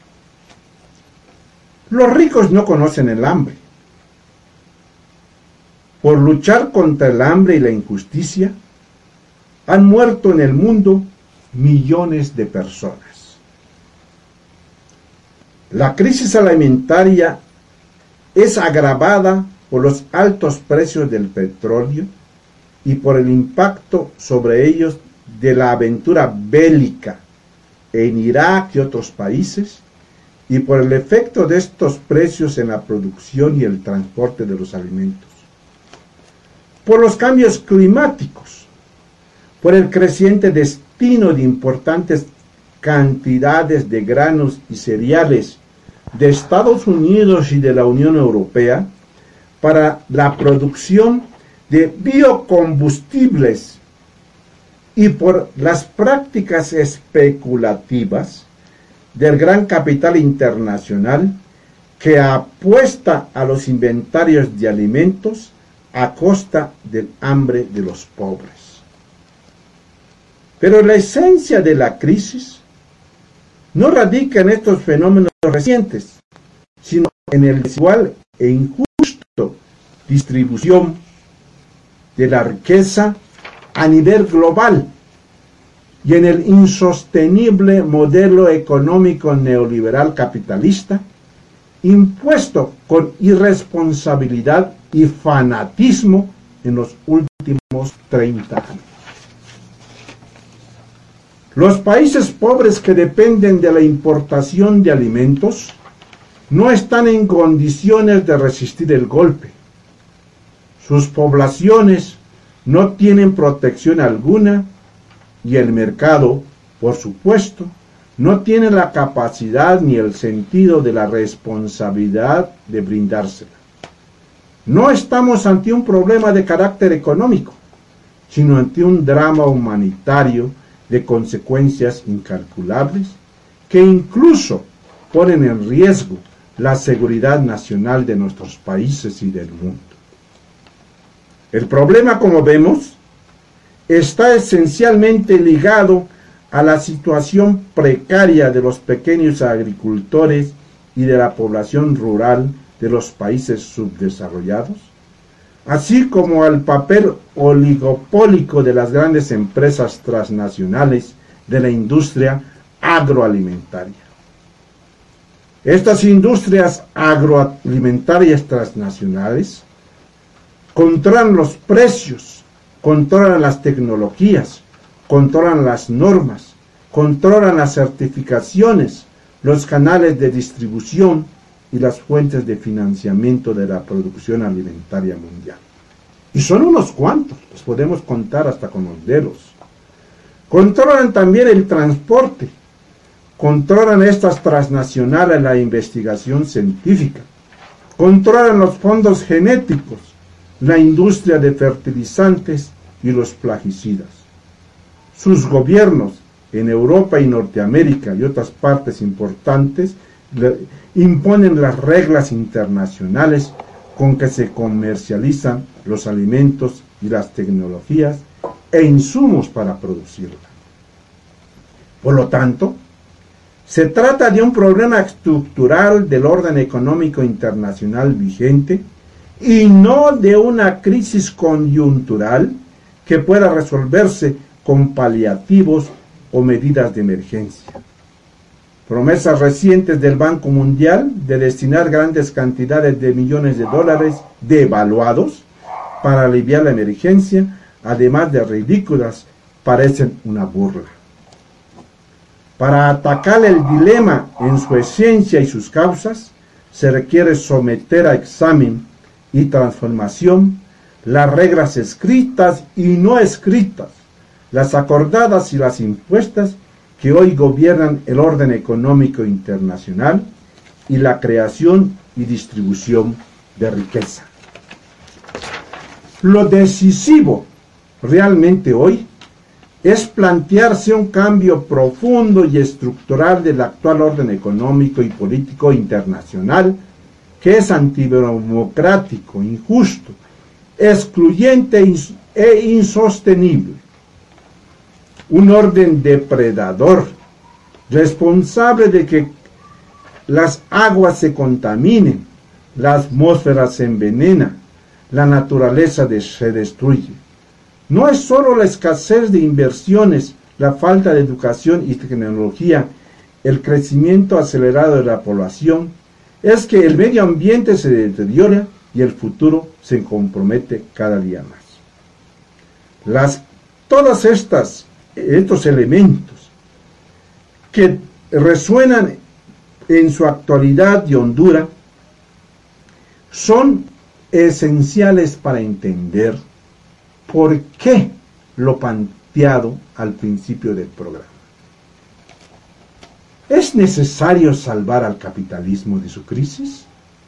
Los ricos no conocen el hambre. Por luchar contra el hambre y la injusticia, han muerto en el mundo millones de personas. La crisis alimentaria es agravada por los altos precios del petróleo y por el impacto sobre ellos de la aventura bélica en Irak y otros países, y por el efecto de estos precios en la producción y el transporte de los alimentos, por los cambios climáticos, por el creciente destino de importantes cantidades de granos y cereales de Estados Unidos y de la Unión Europea para la producción de biocombustibles y por las prácticas especulativas del gran capital internacional que apuesta a los inventarios de alimentos a costa del hambre de los pobres. Pero la esencia de la crisis no radica en estos fenómenos recientes, sino en el desigual e injusto distribución de la riqueza a nivel global y en el insostenible modelo económico neoliberal capitalista impuesto con irresponsabilidad y fanatismo en los últimos treinta años. Los países pobres que dependen de la importación de alimentos no están en condiciones de resistir el golpe. Sus poblaciones no tienen protección alguna y el mercado, por supuesto, no tiene la capacidad ni el sentido de la responsabilidad de brindársela. No estamos ante un problema de carácter económico, sino ante un drama humanitario de consecuencias incalculables que incluso ponen en riesgo la seguridad nacional de nuestros países y del mundo. El problema, como vemos, está esencialmente ligado a la situación precaria de los pequeños agricultores y de la población rural de los países subdesarrollados, así como al papel oligopólico de las grandes empresas transnacionales de la industria agroalimentaria. Estas industrias agroalimentarias transnacionales controlan los precios, controlan las tecnologías, controlan las normas, controlan las certificaciones, los canales de distribución y las fuentes de financiamiento de la producción alimentaria mundial. Y son unos cuantos, los podemos contar hasta con los dedos. Controlan también el transporte, controlan estas transnacionales la investigación científica, controlan los fondos genéticos, la industria de fertilizantes y los plaguicidas. Sus gobiernos en Europa y Norteamérica y otras partes importantes imponen las reglas internacionales con que se comercializan los alimentos y las tecnologías e insumos para producirla. Por lo tanto, se trata de un problema estructural del orden económico internacional vigente y no de una crisis coyuntural que pueda resolverse con paliativos o medidas de emergencia. Promesas recientes del Banco Mundial de destinar grandes cantidades de millones de dólares devaluados para aliviar la emergencia, además de ridículas, parecen una burla. Para atacar el dilema en su esencia y sus causas, se requiere someter a examen y transformación las reglas escritas y no escritas, las acordadas y las impuestas que hoy gobiernan el orden económico internacional y la creación y distribución de riqueza. Lo decisivo realmente hoy es plantearse un cambio profundo y estructural del actual orden económico y político internacional, que es antidemocrático, injusto, excluyente e insostenible. Un orden depredador, responsable de que las aguas se contaminen, la atmósfera se envenena, la naturaleza de, se destruye. No es solo la escasez de inversiones, la falta de educación y tecnología, el crecimiento acelerado de la población, es que el medio ambiente se deteriora y el futuro se compromete cada día más. Las, todas estas estos elementos que resuenan en su actualidad y hondura son esenciales para entender por qué lo planteado al principio del programa. ¿Es necesario salvar al capitalismo de su crisis?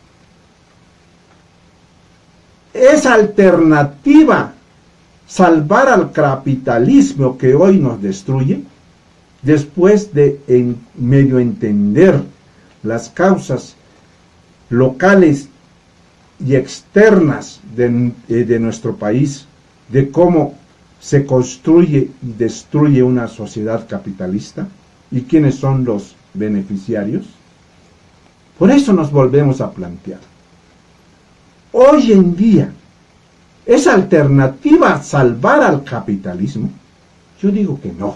¿Es alternativa salvar al capitalismo que hoy nos destruye? Después de en medio entender las causas locales y externas de, de nuestro país, de cómo se construye y destruye una sociedad capitalista y quiénes son los beneficiarios. Por eso nos volvemos a plantear. Hoy en día, ¿es alternativa salvar al capitalismo? Yo digo que no.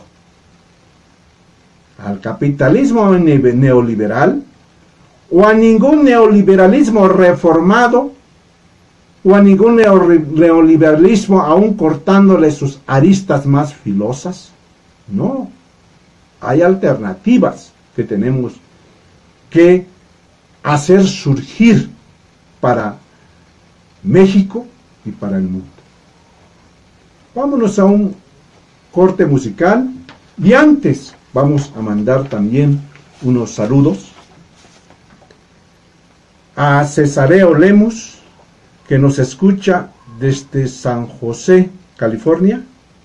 Al capitalismo neoliberal o a ningún neoliberalismo reformado o a ningún neoliberalismo aún cortándole sus aristas más filosas. No, hay alternativas que tenemos que hacer surgir para México y para el mundo. Vámonos a un corte musical y antes vamos a mandar también unos saludos a Cesareo Lemus, que nos escucha desde San José, California,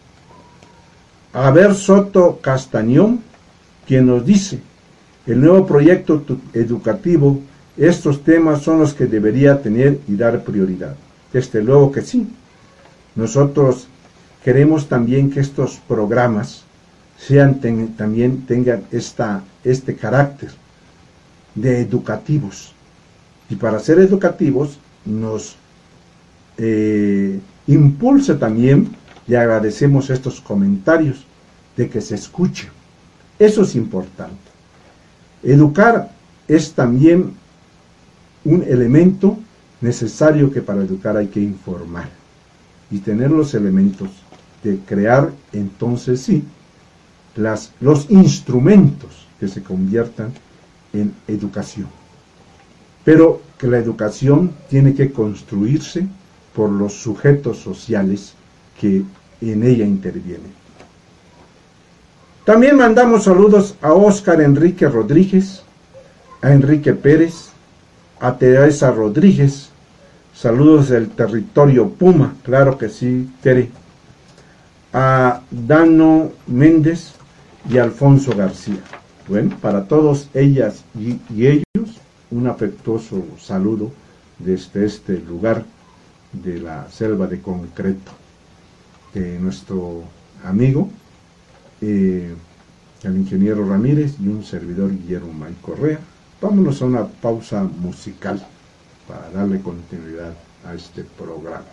a Ver Soto Castañón, quien nos dice, el nuevo proyecto educativo, estos temas son los que debería tener y dar prioridad. Desde luego que sí. Nosotros queremos también que estos programas sean ten, también tengan esta, este carácter de educativos. Y para ser educativos nos eh, impulsa también, y agradecemos estos comentarios, de que se escuche. Eso es importante. Educar es también un elemento necesario, que para educar hay que informar y tener los elementos de crear entonces sí las, los instrumentos que se conviertan en educación. Pero que la educación tiene que construirse por los sujetos sociales que en ella intervienen. También mandamos saludos a Óscar Enrique Rodríguez, a Enrique Pérez, a Teresa Rodríguez, saludos del territorio Puma, claro que sí, Tere, a Dano Méndez y Alfonso García. Bueno, para todos ellas y, y ellos, un afectuoso saludo desde este lugar de la selva de concreto, de nuestro amigo, eh, el ingeniero Ramírez y un servidor Guillermo May Correa. Vámonos a una pausa musical para darle continuidad a este programa.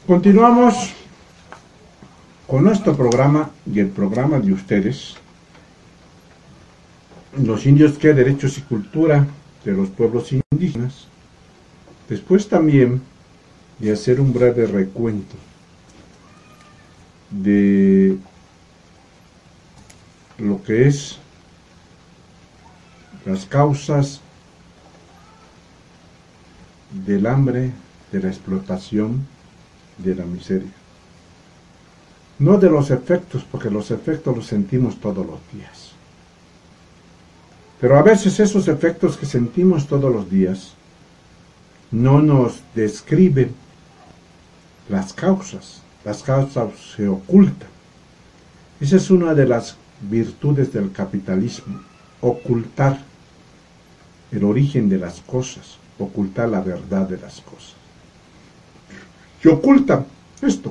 Continuamos con nuestro programa y el programa de ustedes, Los Indios, ¿qué? Derechos y cultura de los pueblos indígenas. Después también de hacer un breve recuento de lo que es las causas del hambre, de la explotación, de la miseria. No de los efectos, porque los efectos los sentimos todos los días. Pero a veces esos efectos que sentimos todos los días no nos describen las causas. Las causas se ocultan. Esa es una de las virtudes del capitalismo, ocultar el origen de las cosas, ocultar la verdad de las cosas. Y ocultan esto.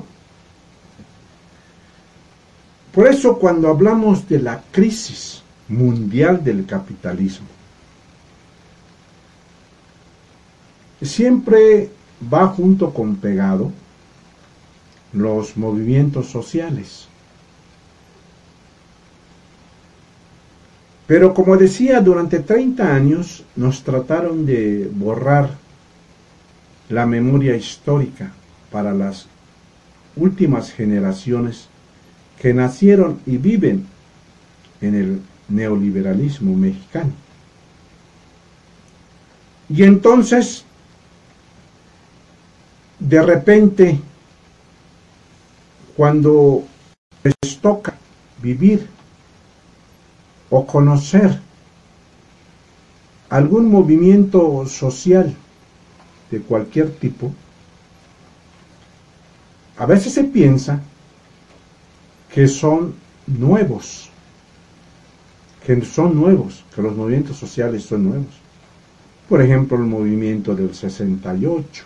Por eso cuando hablamos de la crisis mundial del capitalismo, siempre va junto con pegado los movimientos sociales. Pero como decía, durante treinta años nos trataron de borrar la memoria histórica para las últimas generaciones que nacieron y viven en el neoliberalismo mexicano. Y entonces, de repente, cuando les toca vivir o conocer algún movimiento social de cualquier tipo, a veces se piensa que son nuevos, que son nuevos, que los movimientos sociales son nuevos. Por ejemplo, el movimiento del sesenta y ocho,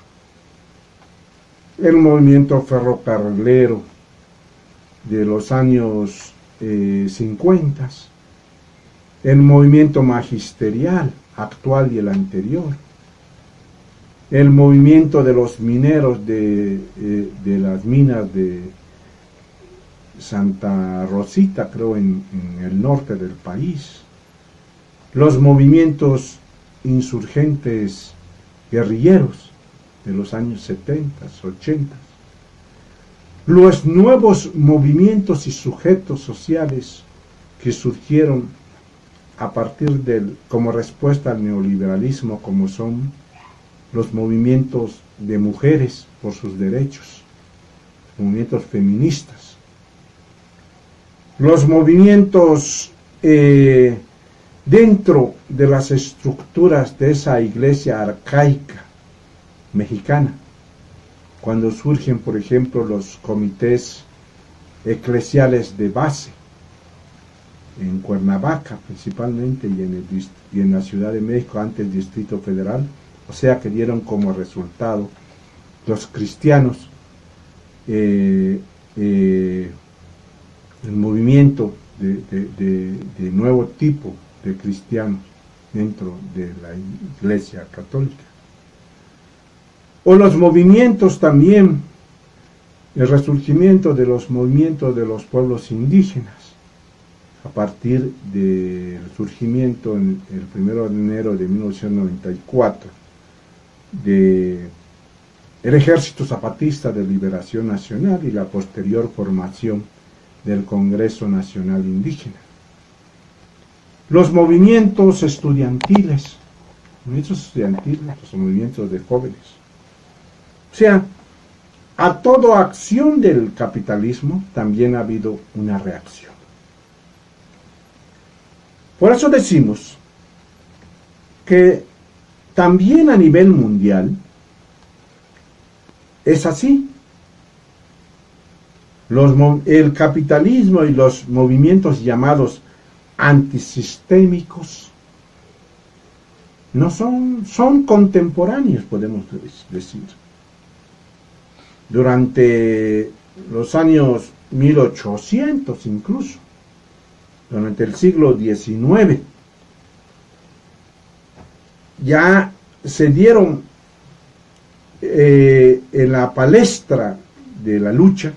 el movimiento ferrocarrilero de los años eh, cincuenta, el movimiento magisterial actual y el anterior, el movimiento de los mineros de, eh, de las minas de Santa Rosita, creo, en, en el norte del país, los movimientos insurgentes guerrilleros de los años setenta, ochenta, los nuevos movimientos y sujetos sociales que surgieron a partir del, como respuesta al neoliberalismo, como son los movimientos de mujeres por sus derechos, movimientos feministas, los movimientos eh, dentro de las estructuras de esa iglesia arcaica mexicana, cuando surgen, por ejemplo, los comités eclesiales de base, en Cuernavaca principalmente y en, el, y en la Ciudad de México, antes Distrito Federal, o sea que dieron como resultado los cristianos eh, eh, el movimiento de, de, de, de nuevo tipo de cristianos dentro de la Iglesia Católica. O los movimientos también, el resurgimiento de los movimientos de los pueblos indígenas, a partir del surgimiento en el primero de enero de mil novecientos noventa y cuatro de el Ejército Zapatista de Liberación Nacional y la posterior formación del Congreso Nacional Indígena. Los movimientos estudiantiles, movimientos estudiantiles, los movimientos de jóvenes. O sea, a toda acción del capitalismo también ha habido una reacción. Por eso decimos que también a nivel mundial es así. Los, el capitalismo y los movimientos llamados antisistémicos no son, son contemporáneos, podemos decir. Durante los años mil ochocientos incluso, durante el siglo diecinueve, ya se dieron eh, en la palestra de la lucha,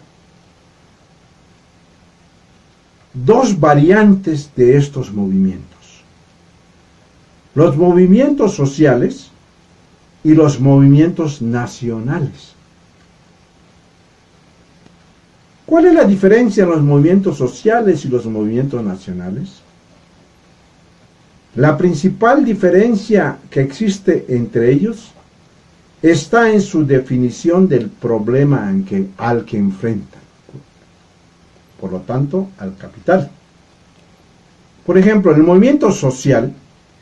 dos variantes de estos movimientos: los movimientos sociales y los movimientos nacionales. ¿Cuál es la diferencia en los movimientos sociales y los movimientos nacionales? La principal diferencia que existe entre ellos está en su definición del problema en que, al que enfrentan, por lo tanto, al capital. Por ejemplo, el movimiento social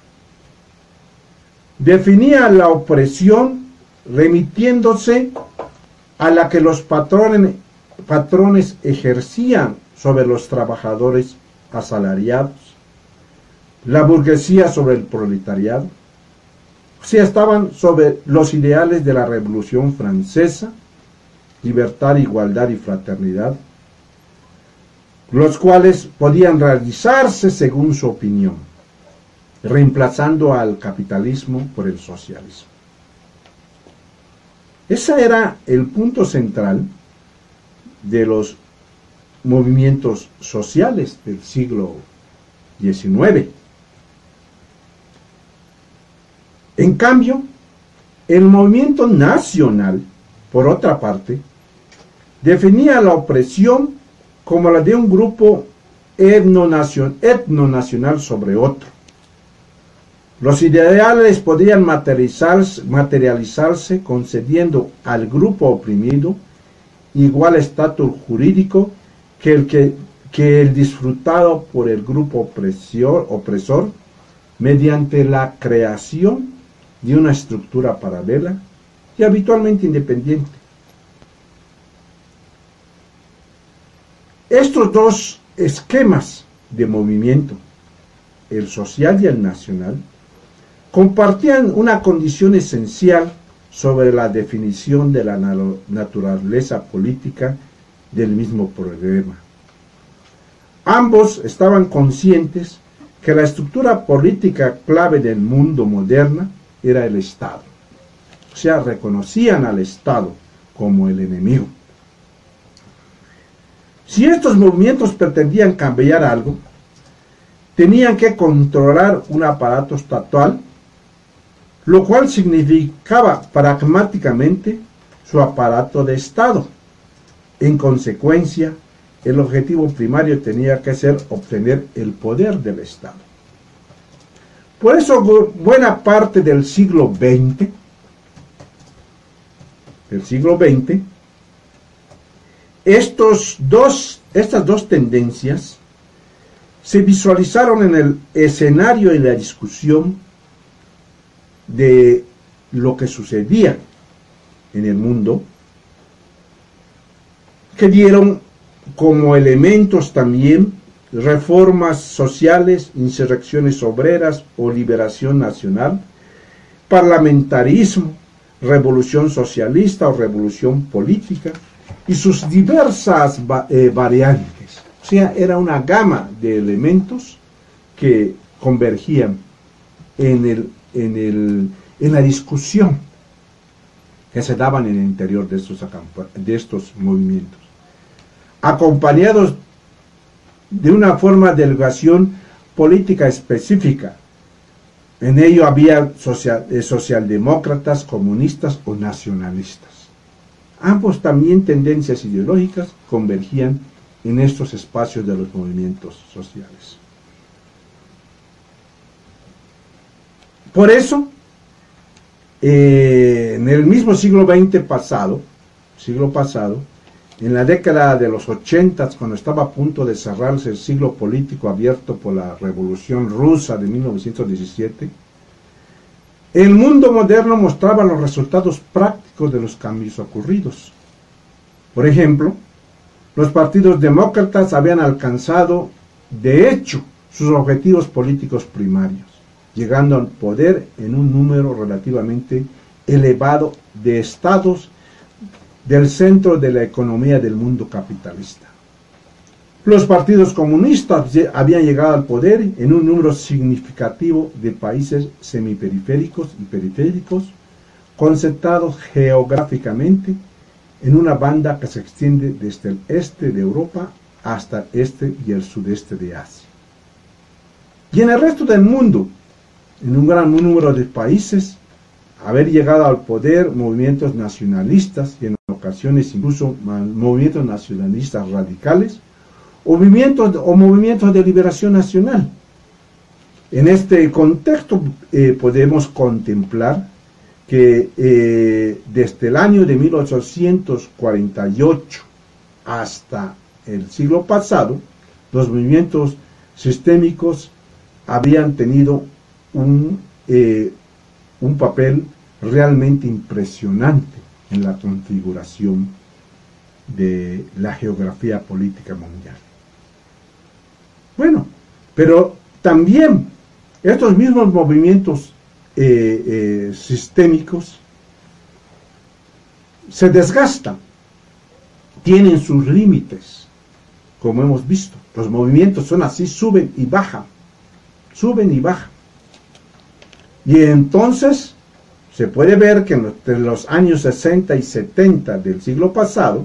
definía la opresión remitiéndose a la que los patrones, patrones ejercían sobre los trabajadores asalariados, la burguesía sobre el proletariado. O sea, estaban sobre los ideales de la Revolución Francesa: libertad, igualdad y fraternidad, los cuales podían realizarse según su opinión, reemplazando al capitalismo por el socialismo. Ese era el punto central de los movimientos sociales del siglo diecinueve. En cambio, el movimiento nacional, por otra parte, definía la opresión como la de un grupo etnonacional sobre otro. Los ideales podían materializarse, materializarse concediendo al grupo oprimido igual estatus jurídico que el, que, que el disfrutado por el grupo opresor, opresor mediante la creación de una estructura paralela y habitualmente independiente. Estos dos esquemas de movimiento, el social y el nacional, compartían una condición esencial sobre la definición de la naturaleza política del mismo problema. Ambos estaban conscientes que la estructura política clave del mundo moderno era el Estado. O sea, reconocían al Estado como el enemigo. Si estos movimientos pretendían cambiar algo, tenían que controlar un aparato estatal, lo cual significaba pragmáticamente su aparato de Estado. En consecuencia, el objetivo primario tenía que ser obtener el poder del Estado. Por eso, buena parte del siglo veinte, del siglo veinte, estos dos, estas dos tendencias se visualizaron en el escenario y la discusión de lo que sucedía en el mundo, que dieron como elementos también reformas sociales, insurrecciones obreras o liberación nacional, parlamentarismo, revolución socialista o revolución política y sus diversas eh, variantes. O sea, era una gama de elementos que convergían en, el, en, el, en la discusión que se daban en el interior de estos, de estos movimientos, acompañados de una forma de educación política específica. En ello había social, eh, socialdemócratas, comunistas o nacionalistas. Ambos también tendencias ideológicas convergían en estos espacios de los movimientos sociales. Por eso, eh, en el mismo siglo veinte pasado, siglo pasado, en la década de los ochentas, cuando estaba a punto de cerrarse el siglo político abierto por la Revolución Rusa de mil novecientos diecisiete, el mundo moderno mostraba los resultados prácticos de los cambios ocurridos. Por ejemplo, los partidos demócratas habían alcanzado, de hecho, sus objetivos políticos primarios, llegando al poder en un número relativamente elevado de estados del centro de la economía del mundo capitalista. Los partidos comunistas habían llegado al poder en un número significativo de países semiperiféricos y periféricos, concentrados geográficamente en una banda que se extiende desde el este de Europa hasta el este y el sudeste de Asia. Y en el resto del mundo, en un gran número de países, haber llegado al poder movimientos nacionalistas y en ocasiones incluso movimientos nacionalistas radicales o movimientos, o movimientos de liberación nacional. En este contexto eh, podemos contemplar que eh, desde el año de mil ochocientos cuarenta y ocho hasta el siglo pasado, los movimientos sistémicos habían tenido un, eh, un papel realmente impresionante en la configuración de la geografía política mundial. Bueno, pero también estos mismos movimientos eh, eh, sistémicos se desgastan, tienen sus límites, como hemos visto. Los movimientos son así, suben y bajan, suben y bajan. Y entonces se puede ver que entre los años sesenta y setenta del siglo pasado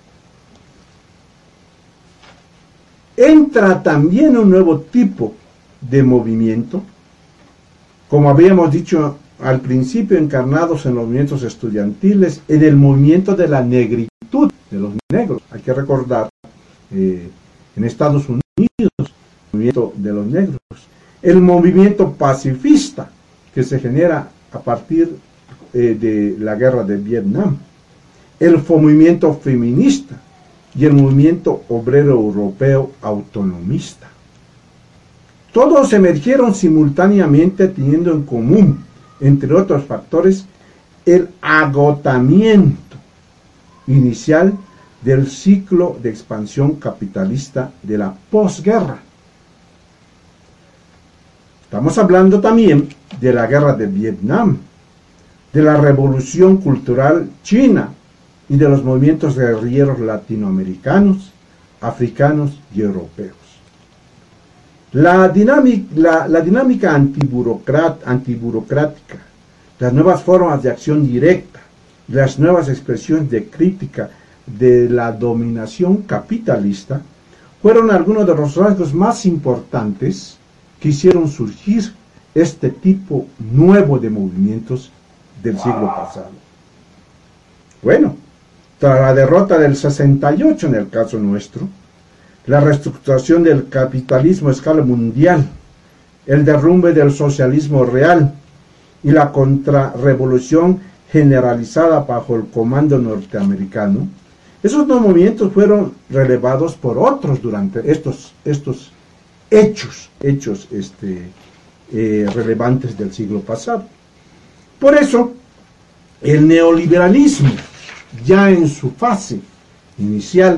entra también un nuevo tipo de movimiento, como habíamos dicho al principio, encarnados en los movimientos estudiantiles, en el movimiento de la negritud de los negros. Hay que recordar, eh, en Estados Unidos, el movimiento de los negros, el movimiento pacifista que se genera a partir eh, de la guerra de Vietnam, el movimiento feminista y el movimiento obrero europeo autonomista. Todos emergieron simultáneamente teniendo en común, entre otros factores, el agotamiento inicial del ciclo de expansión capitalista de la posguerra. Estamos hablando también de la guerra de Vietnam, de la revolución cultural china y de los movimientos guerrilleros latinoamericanos, africanos y europeos. La dinámica, la, la dinámica antiburocrat, antiburocrática, las nuevas formas de acción directa, las nuevas expresiones de crítica de la dominación capitalista fueron algunos de los rasgos más importantes que hicieron surgir este tipo nuevo de movimientos del siglo pasado. Bueno, tras la derrota del sesenta y ocho en el caso nuestro, la reestructuración del capitalismo a escala mundial, el derrumbe del socialismo real y la contrarrevolución generalizada bajo el comando norteamericano, esos dos movimientos fueron relevados por otros durante estos, estos hechos, hechos este, eh, relevantes del siglo pasado. Por eso, el neoliberalismo, ya en su fase inicial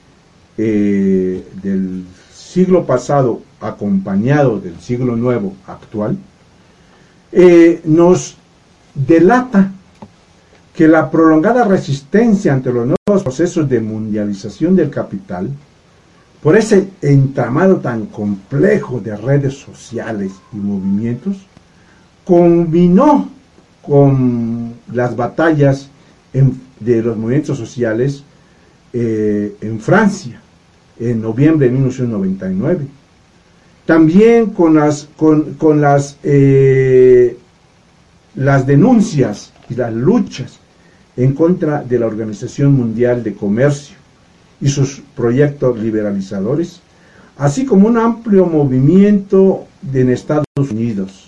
eh, del siglo pasado, acompañado del siglo nuevo actual, eh, nos delata que la prolongada resistencia ante los nuevos procesos de mundialización del capital, por ese entramado tan complejo de redes sociales y movimientos, combinó con las batallas en, de los movimientos sociales eh, en Francia, en noviembre de mil novecientos noventa y nueve. También con las, con, con las, eh, las denuncias y las luchas en contra de la Organización Mundial de Comercio y sus proyectos liberalizadores, así como un amplio movimiento de, en Estados Unidos.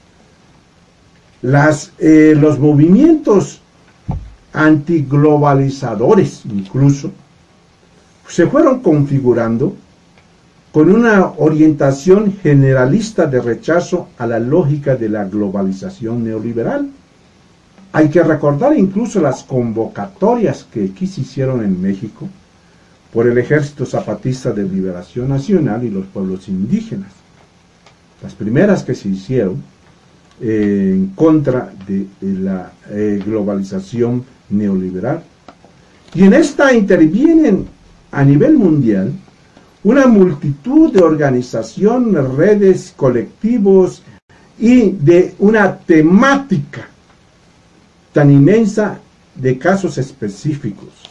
Las, eh, los movimientos antiglobalizadores incluso se fueron configurando con una orientación generalista de rechazo a la lógica de la globalización neoliberal. Hay que recordar incluso las convocatorias que aquí se hicieron en México por el Ejército Zapatista de Liberación Nacional y los pueblos indígenas. Las primeras que se hicieron eh, en contra de, de la eh, globalización neoliberal. Y en esta intervienen a nivel mundial una multitud de organizaciones, redes, colectivos y de una temática tan inmensa de casos específicos.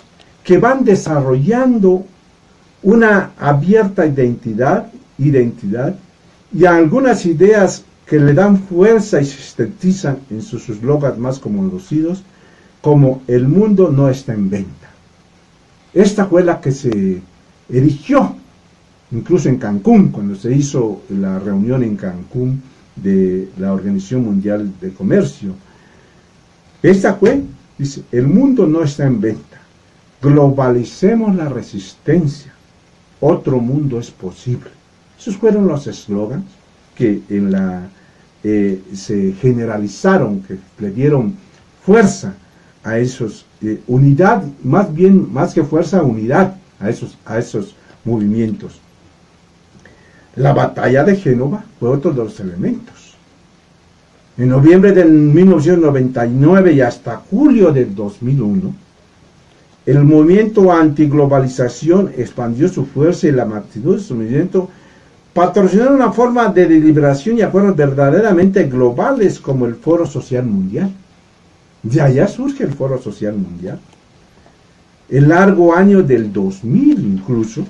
que van desarrollando una abierta identidad, identidad y algunas ideas que le dan fuerza y se sintetizan en sus eslogans más conocidos, como el mundo no está en venta. Esta fue la que se erigió, incluso en Cancún, cuando se hizo la reunión en Cancún de la Organización Mundial de Comercio. Esta fue, dice, el mundo no está en venta, globalicemos la resistencia, otro mundo es posible. Esos fueron los eslogans que en la, eh, se generalizaron, que le dieron fuerza a esos, eh, unidad, más bien, más que fuerza, unidad a esos, a esos movimientos. La batalla de Génova fue otro de los elementos. En noviembre de mil novecientos noventa y nueve y hasta julio del dos mil uno, el movimiento antiglobalización expandió su fuerza y la magnitud de su movimiento, patrocinando una forma de deliberación y acuerdos verdaderamente globales como el Foro Social Mundial. De allá surge el Foro Social Mundial. El largo año del dos mil incluso,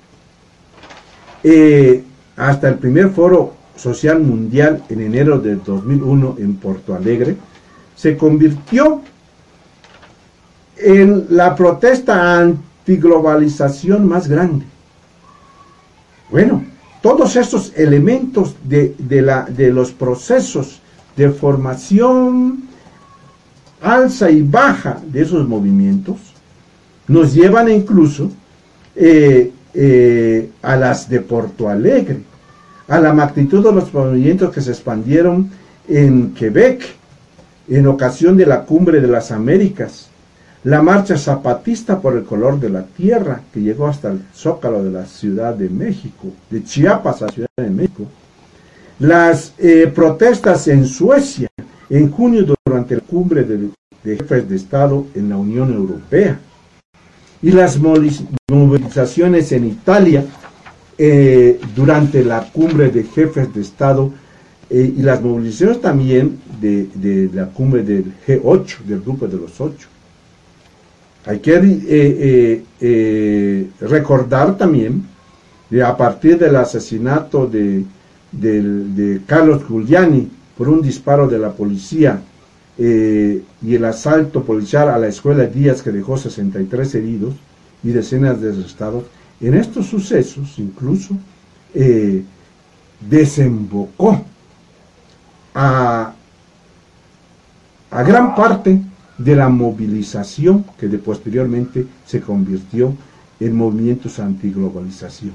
eh, hasta el primer Foro Social Mundial en enero del dos mil uno en Porto Alegre, se convirtió en la protesta antiglobalización más grande. Bueno, todos estos elementos de, de, la, de los procesos de formación, alza y baja de esos movimientos, nos llevan incluso eh, eh, a las de Porto Alegre, a la magnitud de los movimientos que se expandieron en Quebec, en ocasión de la Cumbre de las Américas, la marcha zapatista por el color de la tierra, que llegó hasta el Zócalo de la Ciudad de México, de Chiapas a Ciudad de México, las eh, protestas en Suecia, en junio durante la Cumbre de, de Jefes de Estado en la Unión Europea, y las movilizaciones en Italia eh, durante la Cumbre de Jefes de Estado, eh, y las movilizaciones también de, de la Cumbre del G ocho, del Grupo de los Ocho. Hay que eh, eh, eh, recordar también, de, a partir del asesinato de, de, de Carlos Giuliani por un disparo de la policía eh, y el asalto policial a la escuela Díaz, que dejó sesenta y tres heridos y decenas de arrestados, en estos sucesos incluso eh, desembocó a, a gran parte de la movilización que de posteriormente se convirtió en movimientos antiglobalización.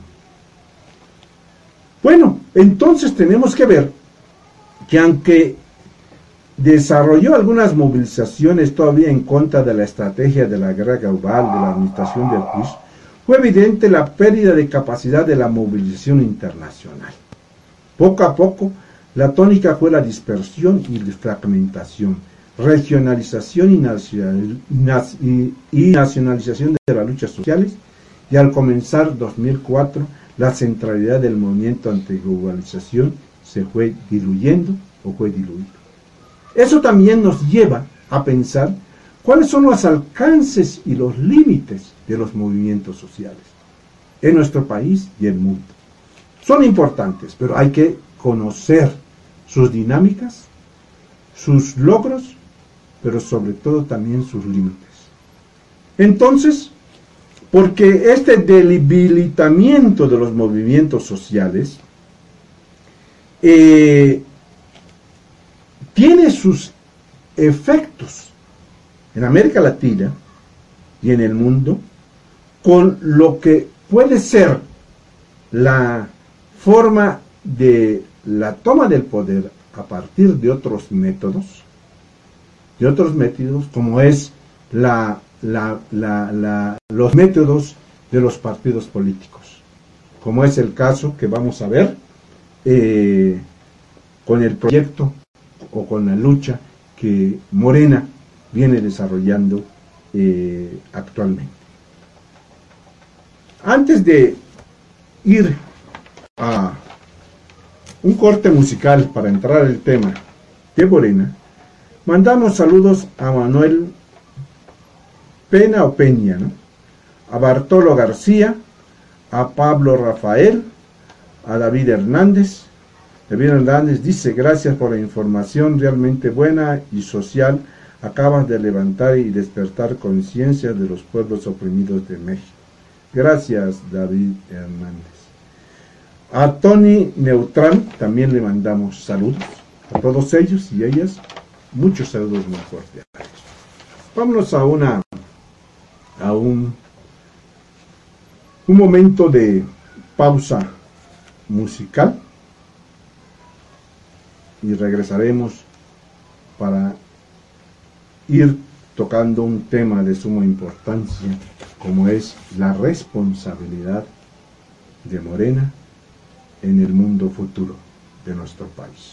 Bueno, entonces tenemos que ver que aunque desarrolló algunas movilizaciones todavía en contra de la estrategia de la guerra global de la administración del Bush, fue evidente la pérdida de capacidad de la movilización internacional. Poco a poco, la tónica fue la dispersión y la fragmentación, regionalización y, nacional, y, y nacionalización de las luchas sociales, y al comenzar dos mil cuatro, la centralidad del movimiento antiglobalización se fue diluyendo o fue diluido. Eso también nos lleva a pensar cuáles son los alcances y los límites de los movimientos sociales en nuestro país y el mundo. Son importantes, pero hay que conocer sus dinámicas, sus logros, pero sobre todo también sus límites. Entonces, porque este debilitamiento de los movimientos sociales eh, tiene sus efectos en América Latina y en el mundo con lo que puede ser la forma de la toma del poder a partir de otros métodos, de otros métodos como es la, la, la, la, los métodos de los partidos políticos, como es el caso que vamos a ver eh, con el proyecto o con la lucha que Morena viene desarrollando eh, actualmente. Antes de ir a un corte musical para entrar al tema de Morena, mandamos saludos a Manuel Pena o Peña, ¿no? a Bartolo García, a Pablo Rafael, a David Hernández. David Hernández dice: gracias por la información realmente buena y social. Acabas de levantar y despertar conciencia de los pueblos oprimidos de México. Gracias, David Hernández. A Tony Neutral también le mandamos saludos. A todos ellos y ellas, muchos saludos muy fuertes. Vámonos a una a un, un momento de pausa musical y regresaremos para ir tocando un tema de suma importancia, como es la responsabilidad de Morena en el mundo futuro de nuestro país.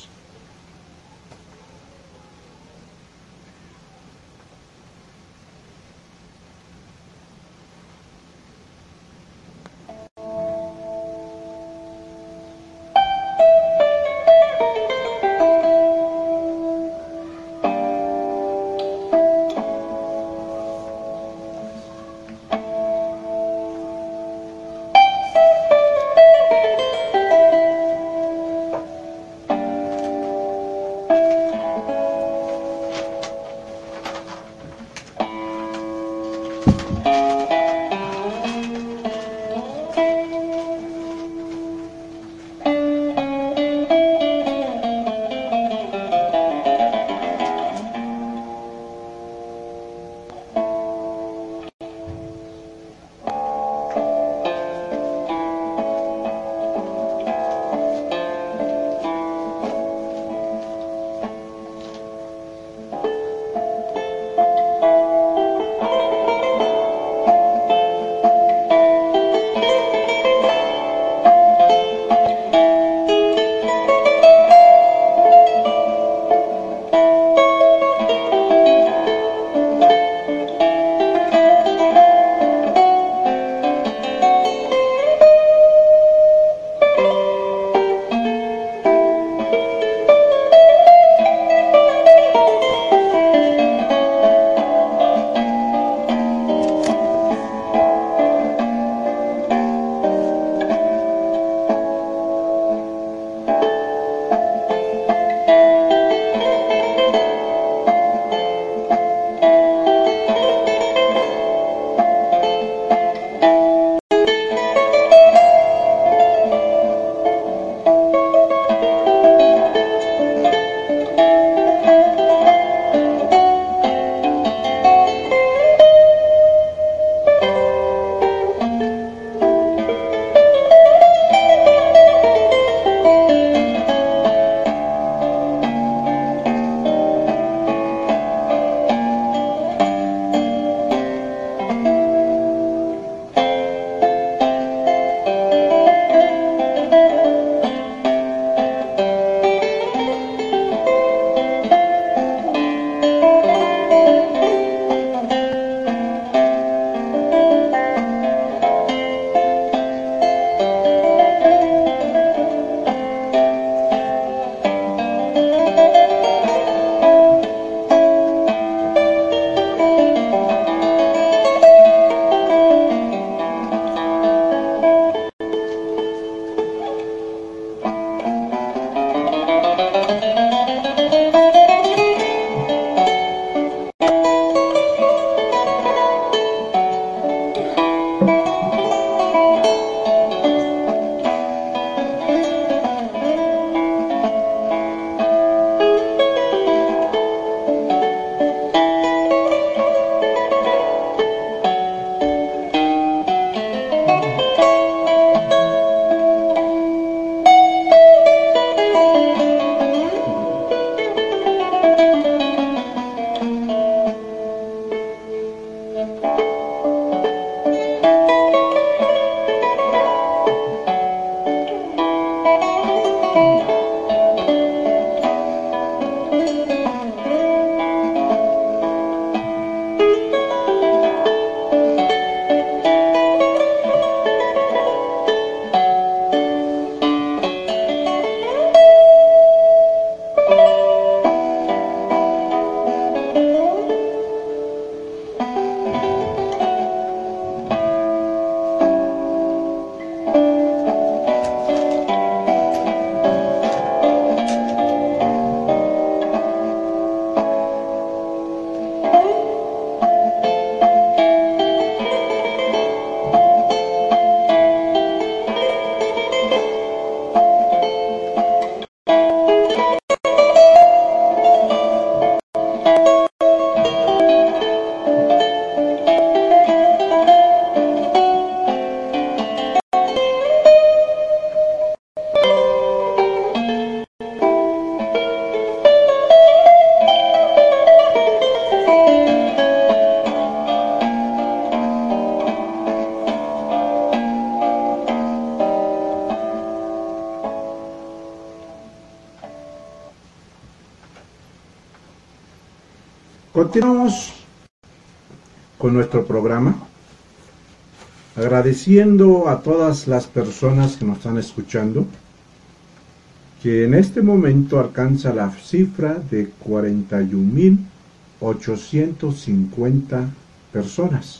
Continuamos con nuestro programa, agradeciendo a todas las personas que nos están escuchando, que en este momento alcanza la cifra de cuarenta y un mil ochocientos cincuenta personas,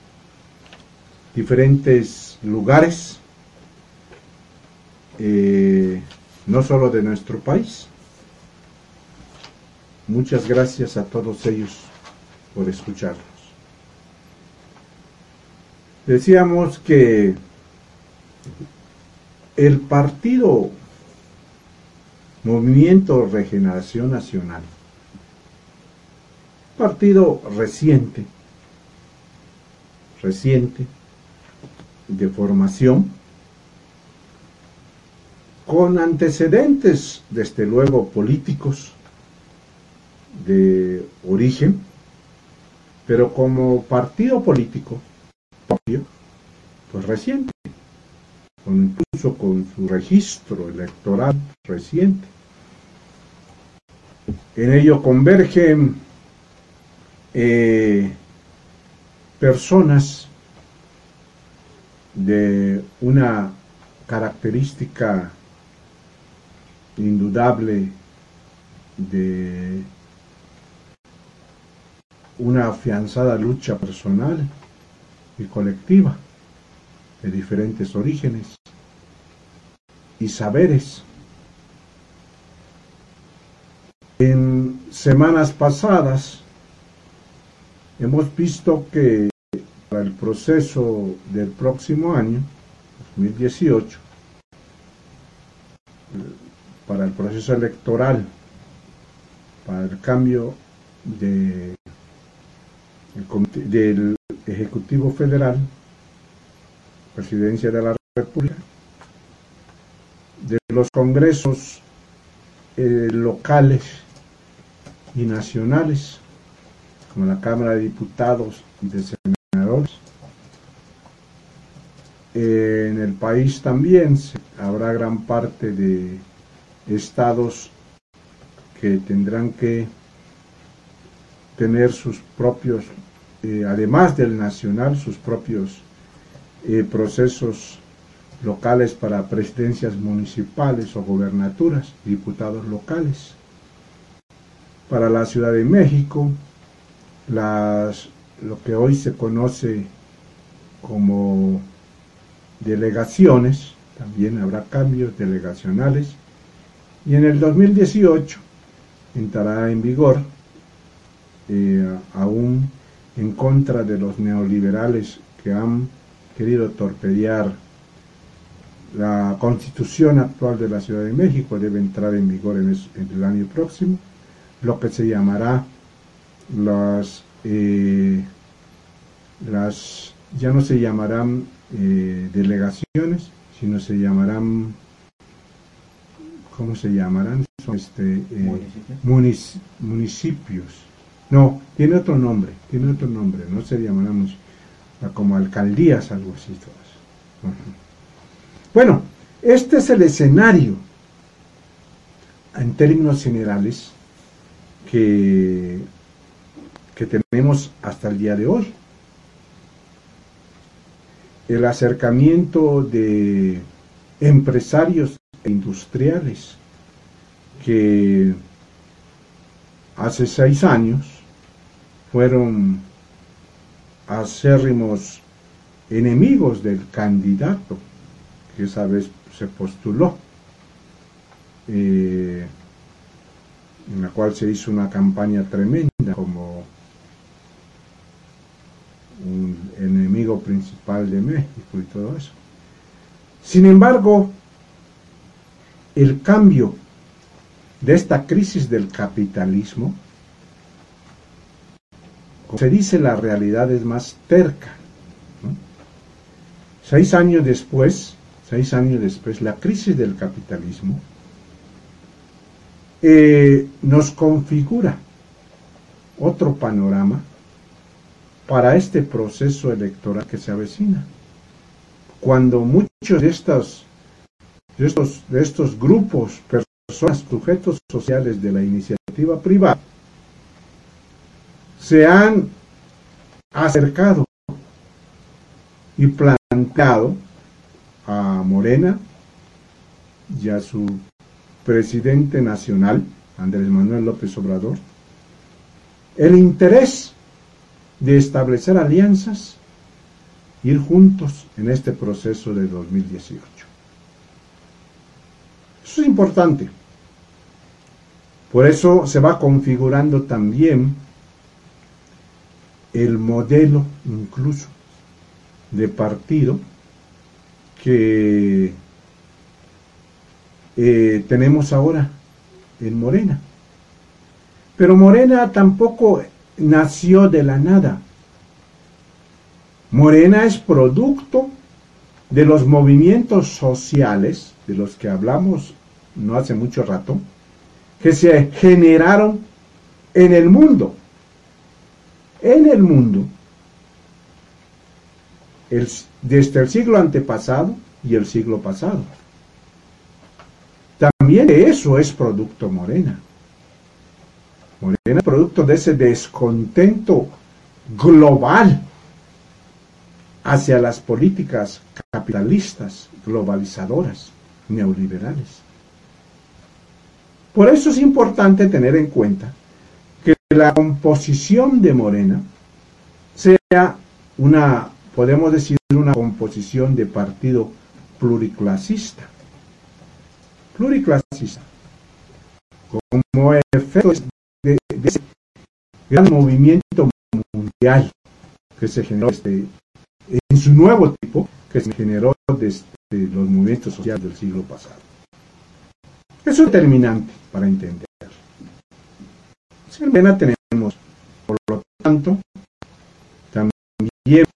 diferentes lugares, eh, no solo de nuestro país. Muchas gracias a todos ellos por escucharnos. Decíamos que el partido Movimiento Regeneración Nacional, partido reciente, reciente, de formación, con antecedentes, desde luego, políticos, de origen, pero como partido político propio, pues reciente, con, incluso con su registro electoral reciente. En ello convergen eh, personas de una característica indudable de una afianzada lucha personal y colectiva de diferentes orígenes y saberes. En semanas pasadas hemos visto que para el proceso del próximo año, dos mil dieciocho, para el proceso electoral, para el cambio de del Ejecutivo Federal, Presidencia de la República, de los congresos eh, locales y nacionales, como la Cámara de Diputados y de Senadores. Eh, en el país también habrá gran parte de estados que tendrán que tener sus propios, eh, además del nacional, sus propios eh, procesos locales para presidencias municipales o gobernaturas, diputados locales. Para la Ciudad de México, las, lo que hoy se conoce como delegaciones, también habrá cambios delegacionales, y en el dos mil dieciocho entrará en vigor, Eh, aún en contra de los neoliberales que han querido torpedear la constitución actual de la Ciudad de México, debe entrar en vigor en, es, en el año próximo, lo que se llamará las, eh, las ya no se llamarán eh, delegaciones, sino se llamarán, ¿cómo se llamarán? Son este, eh, munici municipios. No, tiene otro nombre, tiene otro nombre, no se llamarán como alcaldías, algo así. Todas. Uh-huh. Bueno, este es el escenario, en términos generales, que, que tenemos hasta el día de hoy. El acercamiento de empresarios e industriales que hace seis años fueron acérrimos enemigos del candidato que esa vez se postuló, eh, en la cual se hizo una campaña tremenda como un enemigo principal de México y todo eso. Sin embargo, el cambio de esta crisis del capitalismo, como se dice, la realidad es más terca, ¿no? Seis años después, seis años después, la crisis del capitalismo eh, nos configura otro panorama para este proceso electoral que se avecina, cuando muchos de estos, de estos, de estos grupos, personas, sujetos sociales de la iniciativa privada, se han acercado y planteado a Morena y a su presidente nacional, Andrés Manuel López Obrador, el interés de establecer alianzas, ir juntos en este proceso de dos mil dieciocho. Eso es importante. Por eso se va configurando también el modelo incluso de partido que eh, tenemos ahora en Morena. Pero Morena tampoco nació de la nada. Morena es producto de los movimientos sociales, de los que hablamos no hace mucho rato, que se generaron en el mundo. En el mundo, el, desde el siglo antepasado y el siglo pasado. También de eso es producto Morena. Morena es producto de ese descontento global hacia las políticas capitalistas, globalizadoras, neoliberales. Por eso es importante tener en cuenta que la composición de Morena sea una, podemos decir, una composición de partido pluriclasista. Pluriclasista. Como efecto de, de ese gran movimiento mundial que se generó este, en su nuevo tipo, que se generó desde los movimientos sociales del siglo pasado. Eso es determinante para entender. En Morena tenemos, por lo tanto, también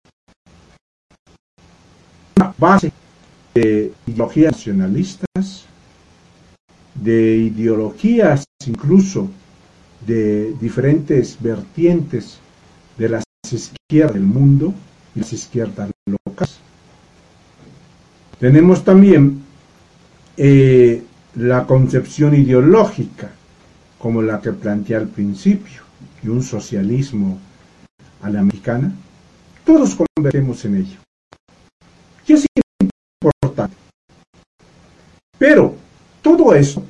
una base de ideologías nacionalistas, de ideologías incluso de diferentes vertientes de las izquierdas del mundo y las izquierdas locales. Tenemos también eh, la concepción ideológica como la que planteé al principio, y un socialismo a la mexicana. Todos convergemos en ello. Y es importante. Pero todo eso,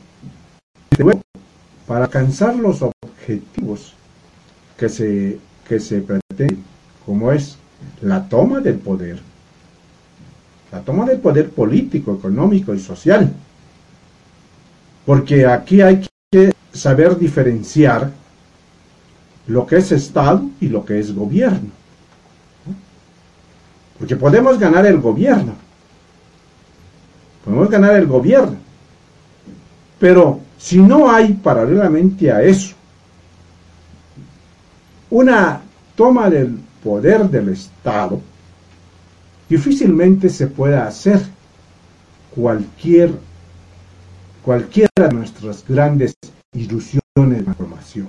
para alcanzar los objetivos que se, que se pretenden, como es la toma del poder, la toma del poder político, económico y social, porque aquí hay que saber diferenciar lo que es Estado y lo que es gobierno, porque podemos ganar el gobierno, podemos ganar el gobierno, pero si no hay paralelamente a eso una toma del poder del Estado, difícilmente se pueda hacer cualquier, cualquiera de nuestras grandes ilusiones de transformación.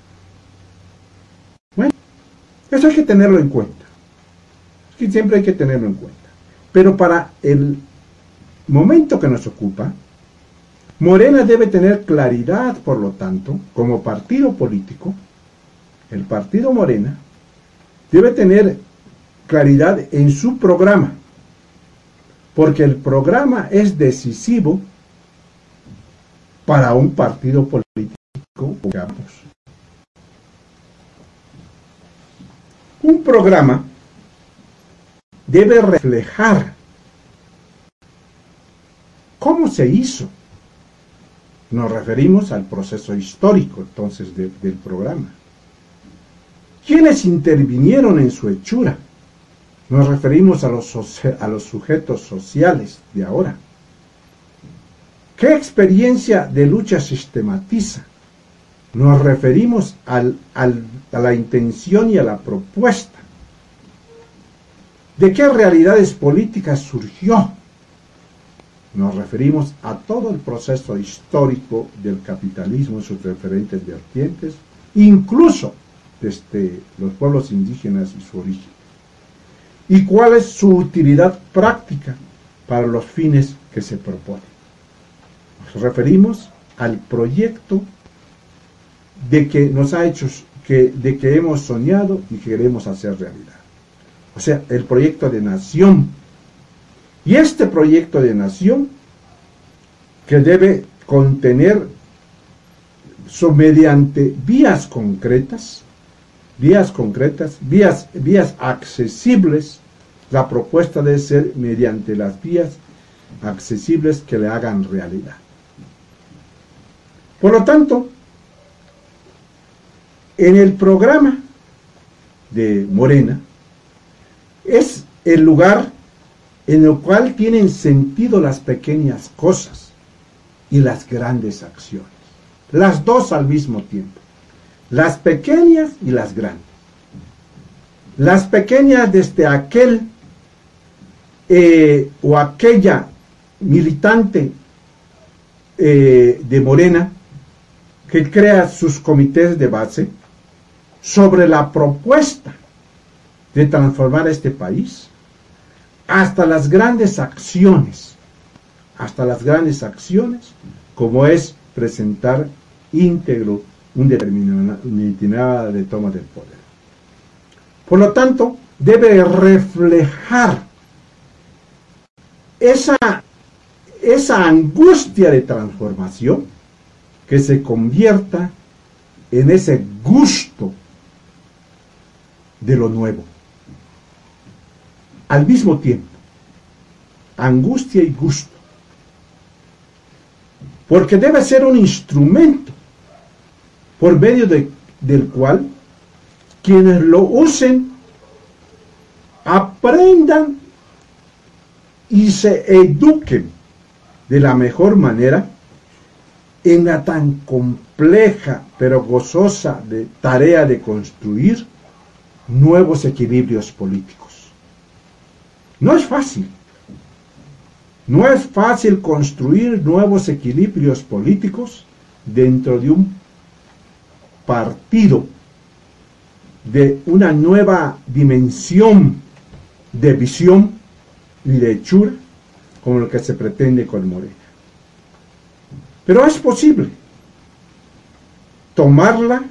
Bueno, eso hay que tenerlo en cuenta. Que siempre hay que tenerlo en cuenta. Pero para el momento que nos ocupa, Morena debe tener claridad, por lo tanto, como partido político, el partido Morena debe tener claridad en su programa, porque el programa es decisivo para un partido político, digamos. Un programa debe reflejar cómo se hizo. Nos referimos al proceso histórico, entonces, de, del programa. ¿Quiénes intervinieron en su hechura? Nos referimos a los, a los sujetos sociales de ahora. ¿Qué experiencia de lucha sistematiza? Nos referimos al, al, a la intención y a la propuesta. ¿De qué realidades políticas surgió? Nos referimos a todo el proceso histórico del capitalismo en sus diferentes vertientes, incluso desde los pueblos indígenas y su origen. ¿Y cuál es su utilidad práctica para los fines que se proponen? Nos referimos al proyecto de que nos ha hecho, que, de que hemos soñado y queremos hacer realidad. O sea, el proyecto de nación. Y este proyecto de nación que debe contener so, mediante vías concretas, vías concretas, vías, vías accesibles, la propuesta debe ser mediante las vías accesibles que le hagan realidad. Por lo tanto, en el programa de Morena es el lugar en el cual tienen sentido las pequeñas cosas y las grandes acciones. Las dos al mismo tiempo. Las pequeñas y las grandes. Las pequeñas desde aquel eh, o aquella militante eh, de Morena que crea sus comités de base sobre la propuesta de transformar este país, hasta las grandes acciones, hasta las grandes acciones, como es presentar íntegro un determinado, una itinerada de toma del poder. Por lo tanto, debe reflejar esa, esa angustia de transformación que se convierta en ese gusto de lo nuevo. Al mismo tiempo, angustia y gusto. Porque debe ser un instrumento por medio de, del cual quienes lo usen aprendan y se eduquen de la mejor manera en la tan compleja pero gozosa de tarea de construir nuevos equilibrios políticos. No es fácil. No es fácil construir nuevos equilibrios políticos dentro de un partido de una nueva dimensión de visión y de hechura como lo que se pretende con Morena. Pero es posible tomarla,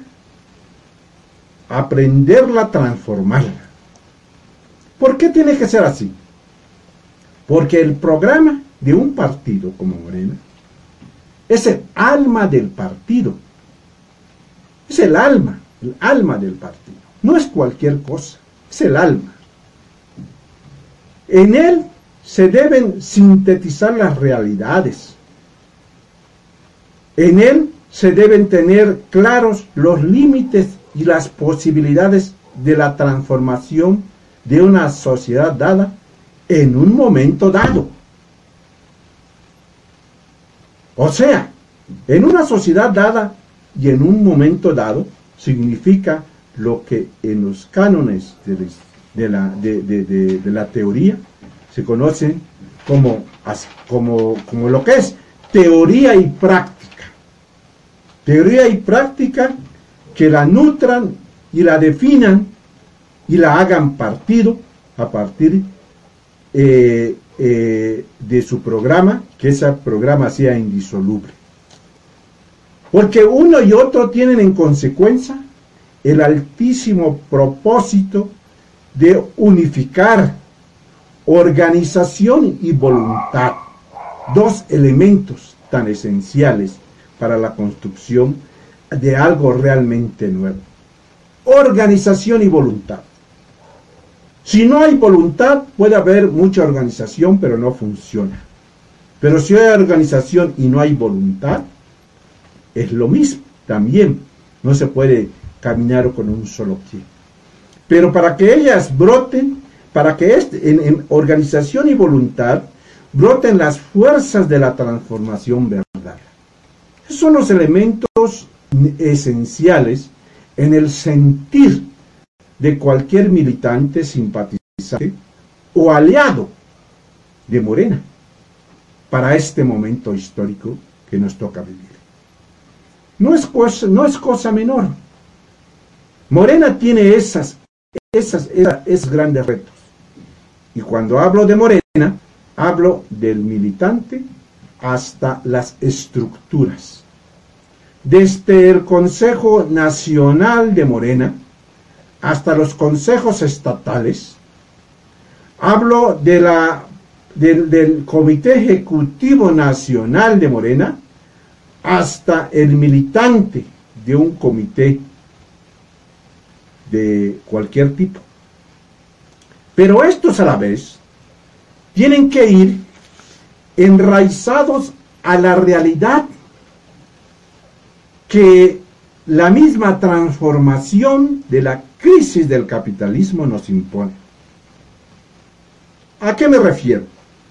aprenderla, transformarla. ¿Por qué tiene que ser así? Porque el programa de un partido como Morena es el alma del partido. Es el alma, el alma del partido. No es cualquier cosa, es el alma. En él se deben sintetizar las realidades. En él se deben tener claros los límites y las posibilidades de la transformación de una sociedad dada en un momento dado. O sea, en una sociedad dada y en un momento dado significa lo que en los cánones de, de, la, de, de, de, de la teoría se conocen como, como, como lo que es teoría y práctica. Teoría y práctica que la nutran y la definan y la hagan partido a partir eh, eh, de su programa, que ese programa sea indisoluble. Porque uno y otro tienen en consecuencia el altísimo propósito de unificar organización y voluntad, dos elementos tan esenciales para la construcción de algo realmente nuevo. Organización y voluntad. Si no hay voluntad, puede haber mucha organización, pero no funciona. Pero si hay organización y no hay voluntad, es lo mismo, también. No se puede caminar con un solo pie. Pero para que ellas broten, para que este, en, en organización y voluntad, broten las fuerzas de la transformación verdadera. Esos son los elementos esenciales en el sentir de cualquier militante, simpatizante o aliado de Morena para este momento histórico que nos toca vivir. No es cosa, no es cosa menor. Morena tiene esas, esas, esas, esos grandes retos. Y cuando hablo de Morena, hablo del militante hasta las estructuras. desde el Consejo Nacional de Morena hasta los consejos estatales. Hablo de la, del, del Comité Ejecutivo Nacional de Morena hasta el militante de un comité de cualquier tipo. Pero estos a la vez tienen que ir enraizados a la realidad que la misma transformación de la crisis del capitalismo nos impone. ¿A qué me refiero?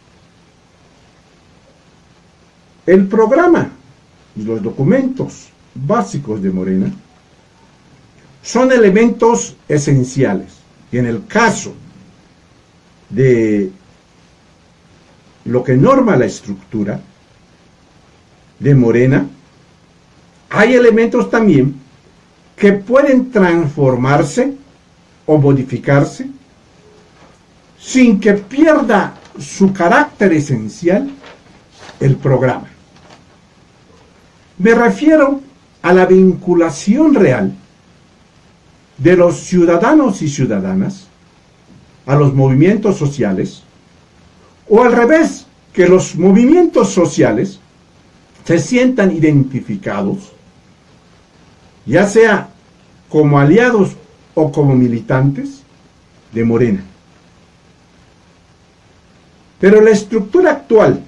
El programa y los documentos básicos de Morena son elementos esenciales. Y en el caso de lo que norma la estructura de Morena, hay elementos también que pueden transformarse o modificarse sin que pierda su carácter esencial el programa. Me refiero a la vinculación real de los ciudadanos y ciudadanas a los movimientos sociales, o al revés, que los movimientos sociales se sientan identificados, ya sea como aliados o como militantes de Morena. Pero la estructura actual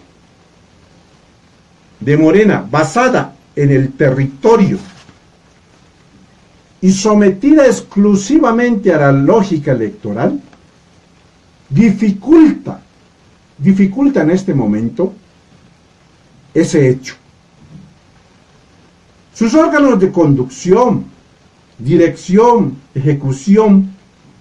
de Morena, basada en el territorio y sometida exclusivamente a la lógica electoral, dificulta, dificulta en este momento ese hecho. Sus órganos de conducción, dirección, ejecución,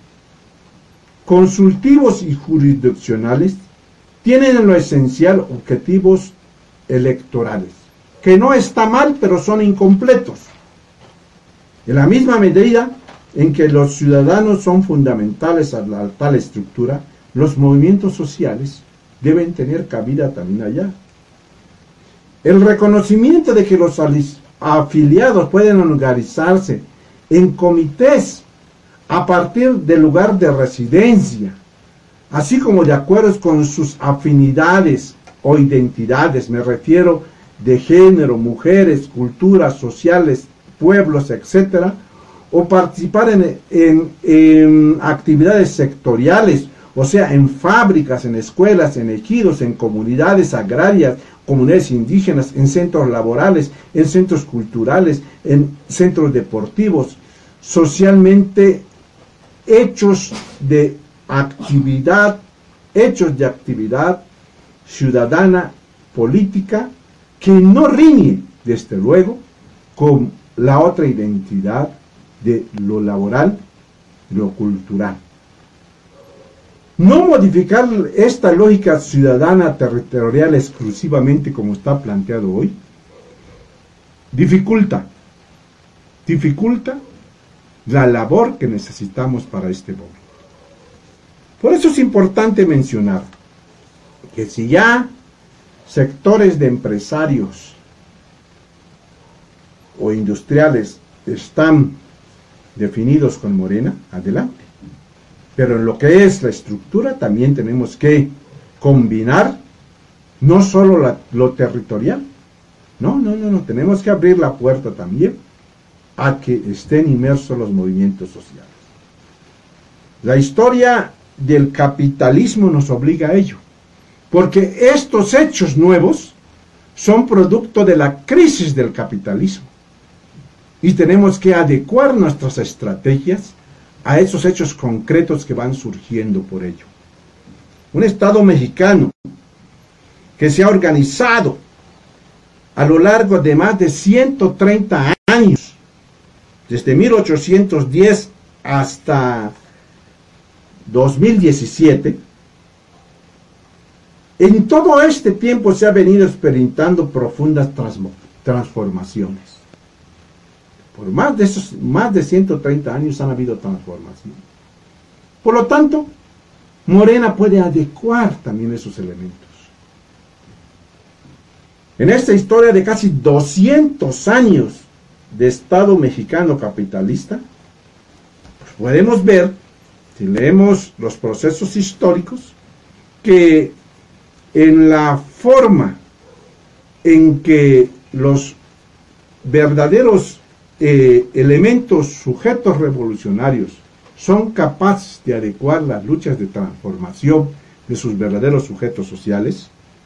consultivos y jurisdiccionales tienen en lo esencial objetivos electorales, que no está mal, pero son incompletos. En la misma medida en que los ciudadanos son fundamentales a la tal estructura, los movimientos sociales deben tener cabida también allá. El reconocimiento de que los afiliados pueden organizarse en comités a partir del lugar de residencia, así como de acuerdo con sus afinidades o identidades, me refiero de género, mujeres, culturas sociales, pueblos, etcétera, o participar en, en, en actividades sectoriales, o sea, en fábricas, en escuelas, en ejidos, en comunidades agrarias, comunidades indígenas, en centros laborales, en centros culturales, en centros deportivos, socialmente hechos de actividad, hechos de actividad ciudadana, política, que no riñe, desde luego, con la otra identidad de lo laboral, lo cultural. No modificar esta lógica ciudadana territorial exclusivamente como está planteado hoy, dificulta, dificulta la labor que necesitamos para este momento. Por eso es importante mencionar que si ya sectores de empresarios o industriales están definidos con Morena, adelante. Pero en lo que es la estructura también tenemos que combinar no solo la, lo territorial, no, no, no, no, tenemos que abrir la puerta también a que estén inmersos los movimientos sociales. La historia del capitalismo nos obliga a ello, porque estos hechos nuevos son producto de la crisis del capitalismo y tenemos que adecuar nuestras estrategias a esos hechos concretos que van surgiendo por ello. Un Estado mexicano que se ha organizado a lo largo de más de ciento treinta años, desde mil ochocientos diez hasta dos mil diecisiete, en todo este tiempo se ha venido experimentando profundas transformaciones. Por más de esos, más de ciento treinta años han habido transformaciones. Por lo tanto, Morena puede adecuar también esos elementos. En esta historia de casi doscientos años de Estado mexicano capitalista, pues podemos ver, si leemos los procesos históricos, que en la forma en que los verdaderos eh, elementos sujetos revolucionarios son capaces de adecuar las luchas de transformación de sus verdaderos sujetos sociales,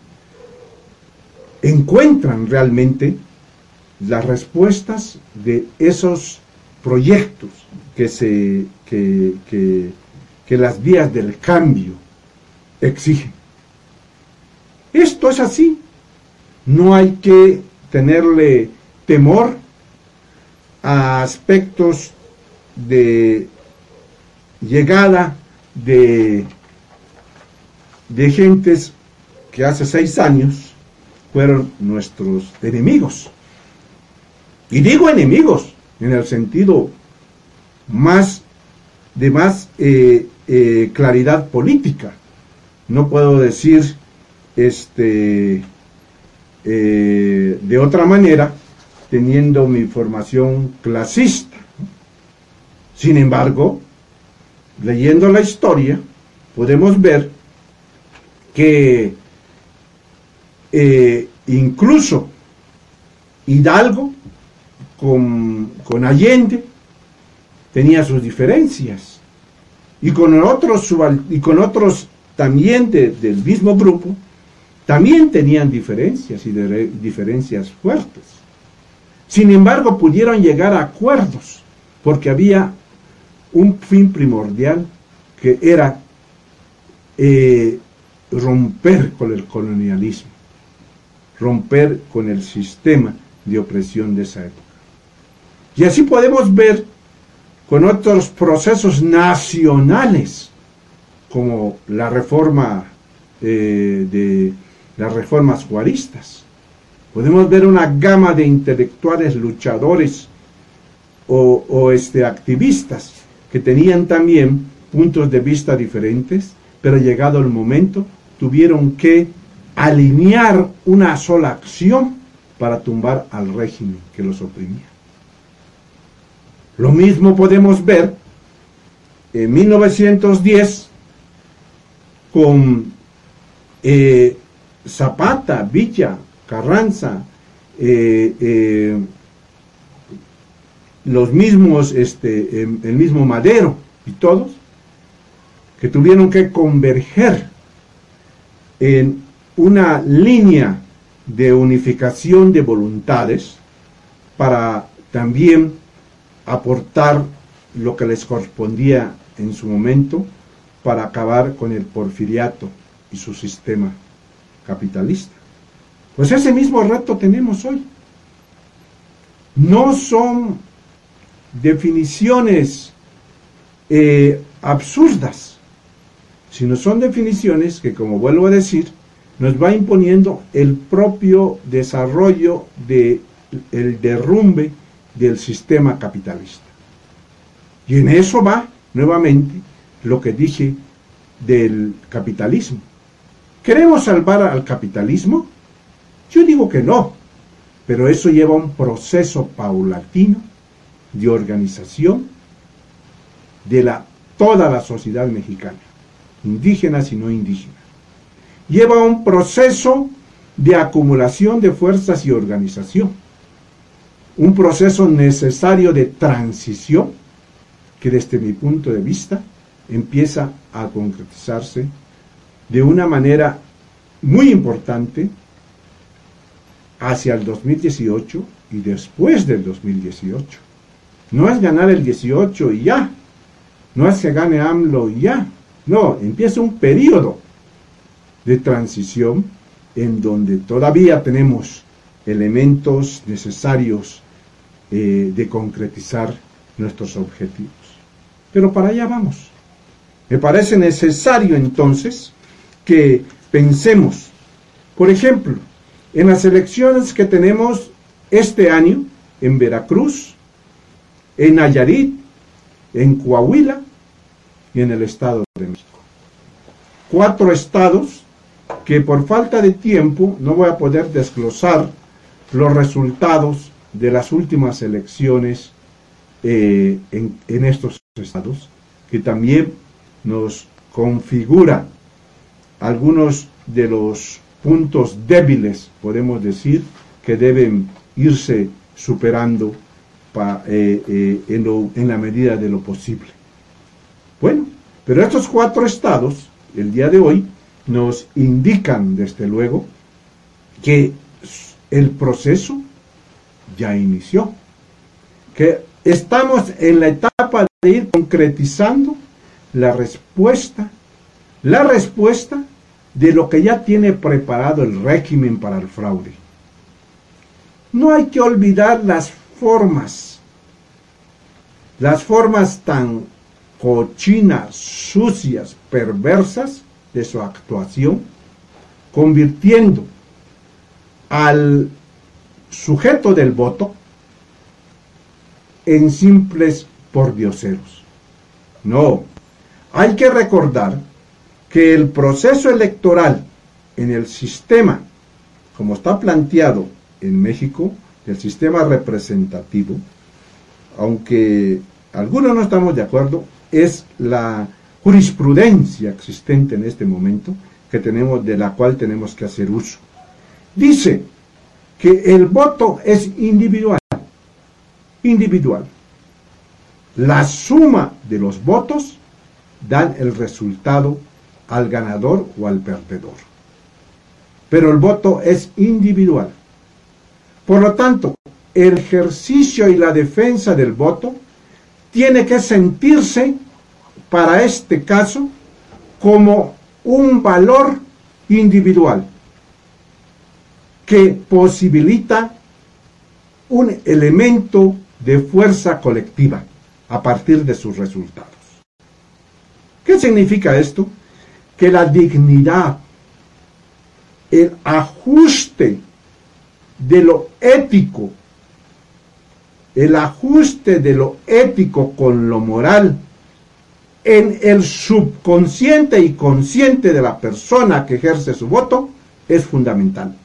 encuentran realmente las respuestas de esos proyectos que, se, que, que, que las vías del cambio exigen. Esto es así. No hay que tenerle temor a aspectos de llegada de, de gentes que hace seis años fueron nuestros enemigos. Y digo enemigos en el sentido más de más eh, eh, claridad política. No puedo decir este eh, de otra manera, teniendo mi formación clasista. Sin embargo, leyendo la historia, podemos ver que eh, incluso Hidalgo con, con Allende tenía sus diferencias, y con otros, y con otros también de, del mismo grupo, también tenían diferencias y de, diferencias fuertes. Sin embargo, pudieron llegar a acuerdos, porque había un fin primordial, que era eh, romper con el colonialismo, romper con el sistema de opresión de esa época. Y así podemos ver con otros procesos nacionales, como la reforma eh, de las reformas juaristas. Podemos ver una gama de intelectuales luchadores o, o este, activistas que tenían también puntos de vista diferentes, pero llegado el momento tuvieron que alinear una sola acción para tumbar al régimen que los oprimía. Lo mismo podemos ver en mil novecientos diez con eh, Zapata, Villa, Carranza, eh, eh, los mismos, este, eh, el mismo Madero y todos, que tuvieron que converger en una línea de unificación de voluntades para también aportar lo que les correspondía en su momento para acabar con el porfiriato y su sistema capitalista. Pues ese mismo reto tenemos hoy. No son definiciones eh, absurdas, sino son definiciones que, como vuelvo a decir, nos va imponiendo el propio desarrollo del derrumbe del sistema capitalista. Y en eso va, nuevamente, lo que dije del capitalismo. ¿Queremos salvar al capitalismo? Yo digo que no, pero eso lleva un proceso paulatino de organización de la, toda la sociedad mexicana, indígenas y no indígenas. Lleva un proceso de acumulación de fuerzas y organización, un proceso necesario de transición que desde mi punto de vista empieza a concretizarse de una manera muy importante hacia el dos mil dieciocho y después del dos mil dieciocho. No es ganar el dieciocho y ya, no es que gane AMLO y ya, no, empieza un periodo de transición en donde todavía tenemos elementos necesarios eh, de concretizar nuestros objetivos. Pero para allá vamos. Me parece necesario entonces que pensemos, por ejemplo, en las elecciones que tenemos este año en Veracruz, en Nayarit, en Coahuila y en el Estado de México. Cuatro estados que por falta de tiempo no voy a poder desglosar los resultados de las últimas elecciones eh, en, en estos estados, que también nos configura algunos de los puntos débiles, podemos decir, que deben irse superando pa, eh, eh, en, lo, en la medida de lo posible. Bueno, pero estos cuatro estados, el día de hoy, nos indican, desde luego, que el proceso ya inició, que estamos en la etapa de ir concretizando la respuesta, la respuesta de lo que ya tiene preparado el régimen para el fraude. No hay que olvidar las formas, las formas tan cochinas, sucias, perversas de su actuación, convirtiendo al sujeto del voto en simples pordioseros. No, hay que recordar que el proceso electoral en el sistema, como está planteado en México, el sistema representativo, aunque algunos no estamos de acuerdo, es la jurisprudencia existente en este momento que tenemos, de la cual tenemos que hacer uso. Dice que el voto es individual, individual. La suma de los votos dan el resultado al ganador o al perdedor. Pero el voto es individual. Por lo tanto, el ejercicio y la defensa del voto tiene que sentirse, para este caso, como un valor individual que posibilita un elemento de fuerza colectiva a partir de sus resultados. ¿Qué significa esto? Que la dignidad, el ajuste de lo ético, el ajuste de lo ético con lo moral en el subconsciente y consciente de la persona que ejerce su voto es fundamental.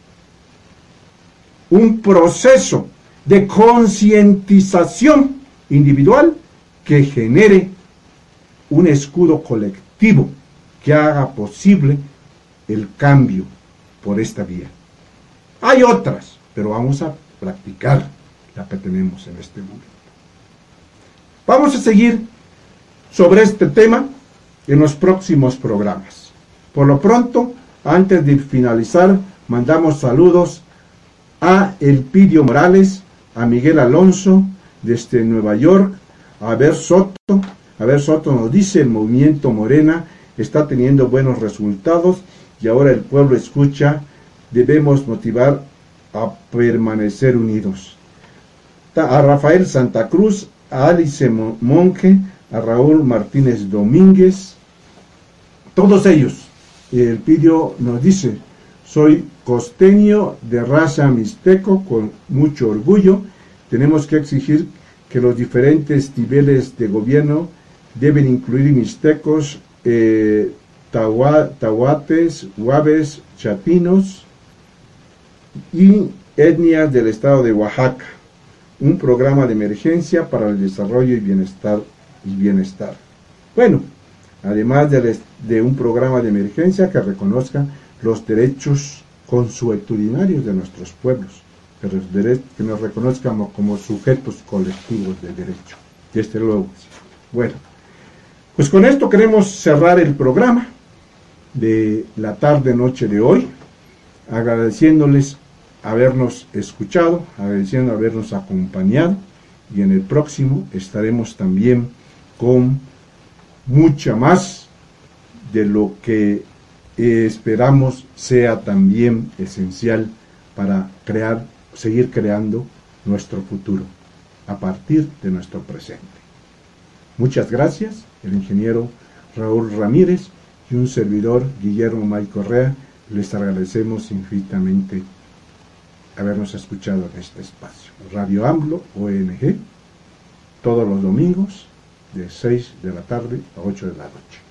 Un proceso de concientización individual que genere un escudo colectivo que haga posible el cambio por esta vía. Hay otras, pero vamos a practicar la que tenemos en este momento. Vamos a seguir sobre este tema en los próximos programas. Por lo pronto, antes de finalizar, mandamos saludos a Elpidio Morales, a Miguel Alonso desde Nueva York, a Ver Soto. A Ver Soto nos dice: el movimiento Morena está teniendo buenos resultados y ahora el pueblo escucha, debemos motivar a permanecer unidos. A Rafael Santa Cruz, a Alice Monge, a Raúl Martínez Domínguez, todos ellos. Elpidio nos dice: soy costeño de raza mixteco con mucho orgullo. Tenemos que exigir que los diferentes niveles de gobierno deben incluir mixtecos, eh, tahua, tahuates, huaves, chatinos y etnias del estado de Oaxaca. Un programa de emergencia para el desarrollo y bienestar. Y bienestar. Bueno, además de, de un programa de emergencia que reconozca los derechos consuetudinarios de nuestros pueblos, que, los que nos reconozcamos como sujetos colectivos de derecho. Desde luego. Bueno, pues con esto queremos cerrar el programa de la tarde-noche de hoy, agradeciéndoles habernos escuchado, agradeciendo habernos acompañado, y en el próximo estaremos también con mucha más de lo que eh, esperamos sea también esencial para crear, seguir creando nuestro futuro a partir de nuestro presente. Muchas gracias, el ingeniero Raúl Ramírez y un servidor, Guillermo May Correa, les agradecemos infinitamente habernos escuchado en este espacio. Radio AMLO O N G, todos los domingos de seis de la tarde a ocho de la noche.